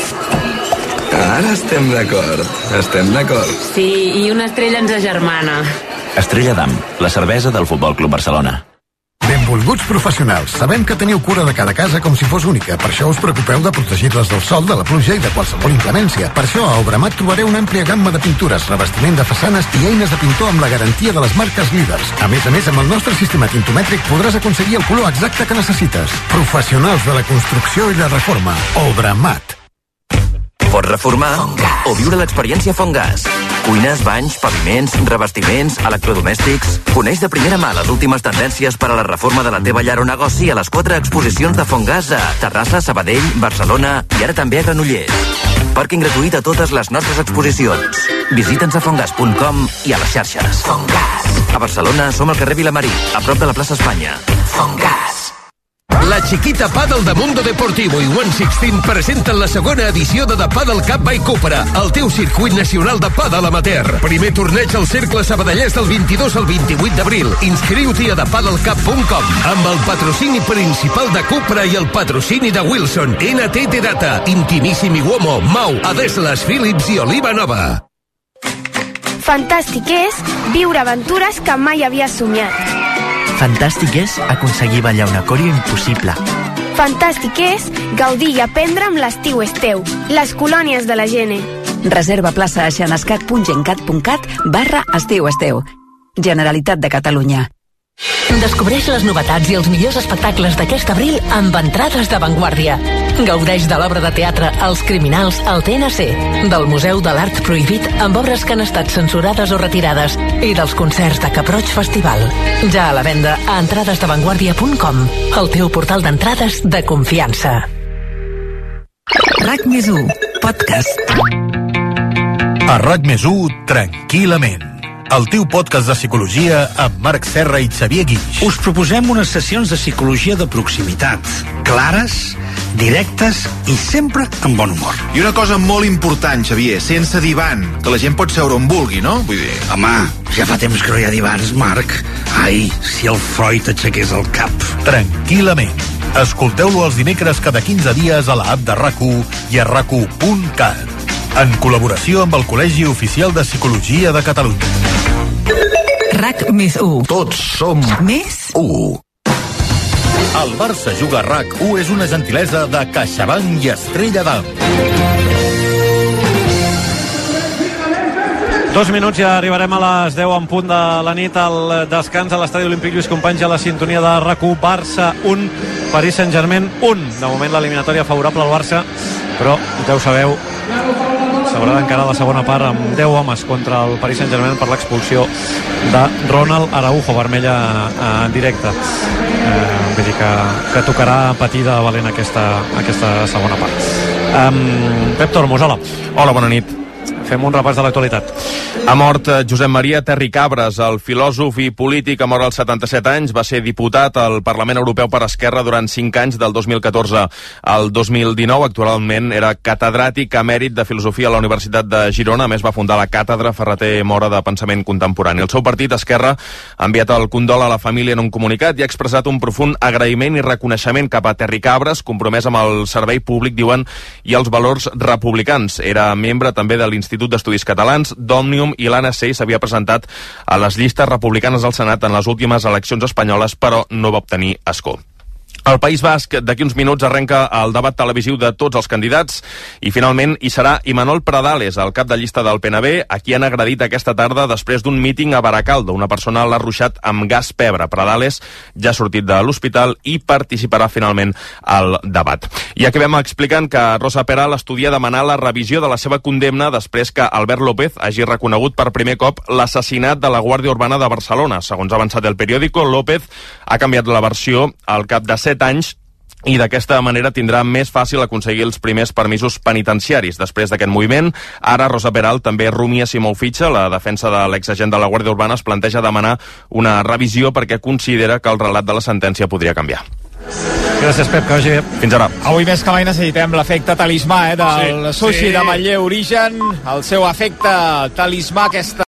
Ara estem d'acord, estem d'acord. Sí, i una estrella ens agermana. Estrella d'Am, la cervesa del Futbol Club Barcelona. Benvolguts professionals, sabem que teniu cura de cada casa com si fos única, per això us preocupeu de protegir-les del sol, de la pluja i de qualsevol inclemència. Per això a Obramat trobareu una àmplia gamma de pintures, revestiment de façanes i eines de pintor amb la garantia de les marques líders. A més a més, amb el nostre sistema tintomètric podràs aconseguir el color exacte que necessites. Professionals de la construcció i la reforma. Obramat. Pots reformar o viure l'experiència Fongas. Cuines, banys, paviments, revestiments, electrodomèstics. Coneix de primera mà les últimes tendències per a la reforma de la teva llar o negoci a les quatre exposicions de Fongas a Terrassa, Sabadell, Barcelona i ara també a Granollers. Pàrquing gratuït a totes les nostres exposicions. Visita'ns a fongas punt com i a les xarxes. Fongas. A Barcelona som al carrer Vilamarí, a prop de la plaça Espanya. Fongas. La Chiquita Paddle de Mundo Deportivo i One Sixteen presenten la segona edició de The Paddle Cup by Cupra, el teu circuit nacional de paddle amateur. Primer torneig al Cercle Sabadellès del vint-i-dos al vint-i-vuit d'abril. Inscriu-t'hi a the paddle cup punt com amb el patrocini principal de Cupra i el patrocini de Wilson, N T T Data, Intimissimi Uomo, Mau, Adeslas, Philips i Oliva Nova. Fantàstic és viure aventures que mai havies somiat. Fantàstic és aconseguir ballar un acòrdio impossible. Fantàstic és gaudir i aprendre amb l'estiu és teu. Les colònies de la Gene. Reserva plaça a xenescat punt gencat punt cat barra estiu esteu. Generalitat de Catalunya. Descobreix les novetats i els millors espectacles d'aquest abril amb entrades d'avantguàrdia. Gaudeix de l'obra de teatre Els Criminals al T N C, del Museu de l'Art Prohibit amb obres que han estat censurades o retirades i dels concerts de Cap Roig Festival. Ja a la venda a entrades d'avantguàrdia punt com, el teu portal d'entrades de confiança. RAC més u, podcast. A RAC més u, tranquil·lament. El teu podcast de psicologia amb Marc Serra i Xavier Guix. Us proposem unes sessions de psicologia de proximitat, clares, directes i sempre amb bon humor. I una cosa molt important, Xavier, sense divan, que la gent pot seure on vulgui, no? Vull dir... Home, ja fa temps que no hi ha divans, Marc. Ai, si el Freud aixequés el cap. Tranquil·lament. Escolteu-lo els dimecres cada quinze dies a l'app de RAC u i a rac u punt cat. En col·laboració amb el Col·legi Oficial de Psicologia de Catalunya. RAC més u. Tots som més u. El Barça juga a RAC u és una gentilesa de CaixaBank i Estrella d'Am. Dos minuts i ja arribarem a les deu en punt de la nit al descans a l'Estadi Olímpic Lluís Companys a la sintonia de RAC u. Barça un, Paris Saint-Germain un. De moment l'eliminatòria favorable al Barça, però ja ho sabeu, s'haurà d'encarar la segona part amb deu homes contra el Paris Saint-Germain per l'expulsió de Ronald Araujo, vermella en directe. Eh, vull dir que, que tocarà patir de valent aquesta, aquesta segona part. Um, Pep Tormos, hola. Hola, bona nit. Fem un repàs de l'actualitat. Ha mort Josep Maria Terry Cabres, el filòsof i polític, a mort als setanta-set anys. Va ser diputat al Parlament Europeu per Esquerra durant cinc anys, del dos mil catorze al dos mil dinou. Actualment era catedràtic emèrit de Filosofia a la Universitat de Girona. A més, va fundar la càtedra Ferrater Mora de Pensament Contemporani. El seu partit, Esquerra, ha enviat el condol a la família en un comunicat i ha expressat un profund agraïment i reconeixement cap a Terry Cabres, compromès amb el servei públic, diuen, i els valors republicans. Era membre també de l'Institut d'Estudis Catalans, d'Òmnium, i l'A N C s'havia presentat a les llistes republicanes al Senat en les últimes eleccions espanyoles, però no va obtenir escó. Al País Basc, d'aquí uns minuts, arrenca el debat televisiu de tots els candidats i finalment hi serà Imanol Pradales, el cap de llista del P N B, a qui han agredit aquesta tarda després d'un míting a Baracaldo. Una persona l'ha ruixat amb gas pebre. Pradales ja ha sortit de l'hospital i participarà finalment al debat. I acabem explicant que Rosa Peral estudia demanar la revisió de la seva condemna després que Albert López hagi reconegut per primer cop l'assassinat de la Guàrdia Urbana de Barcelona. Segons ha avançat el periòdico, López ha canviat la versió al cap de set anys i d'aquesta manera tindrà més fàcil aconseguir els primers permisos penitenciaris. Després d'aquest moviment, ara Rosa Peral també rumia si mou fitxa. La defensa de l'exagent de la Guàrdia Urbana es planteja demanar una revisió perquè considera que el relat de la sentència podria canviar. Gràcies, Pep, que vagi bé. Fins ara. Avui més que mai necessitem l'efecte talismà eh, del sí, sushi sí. de Manlleu Origen, el seu efecte talismà, aquesta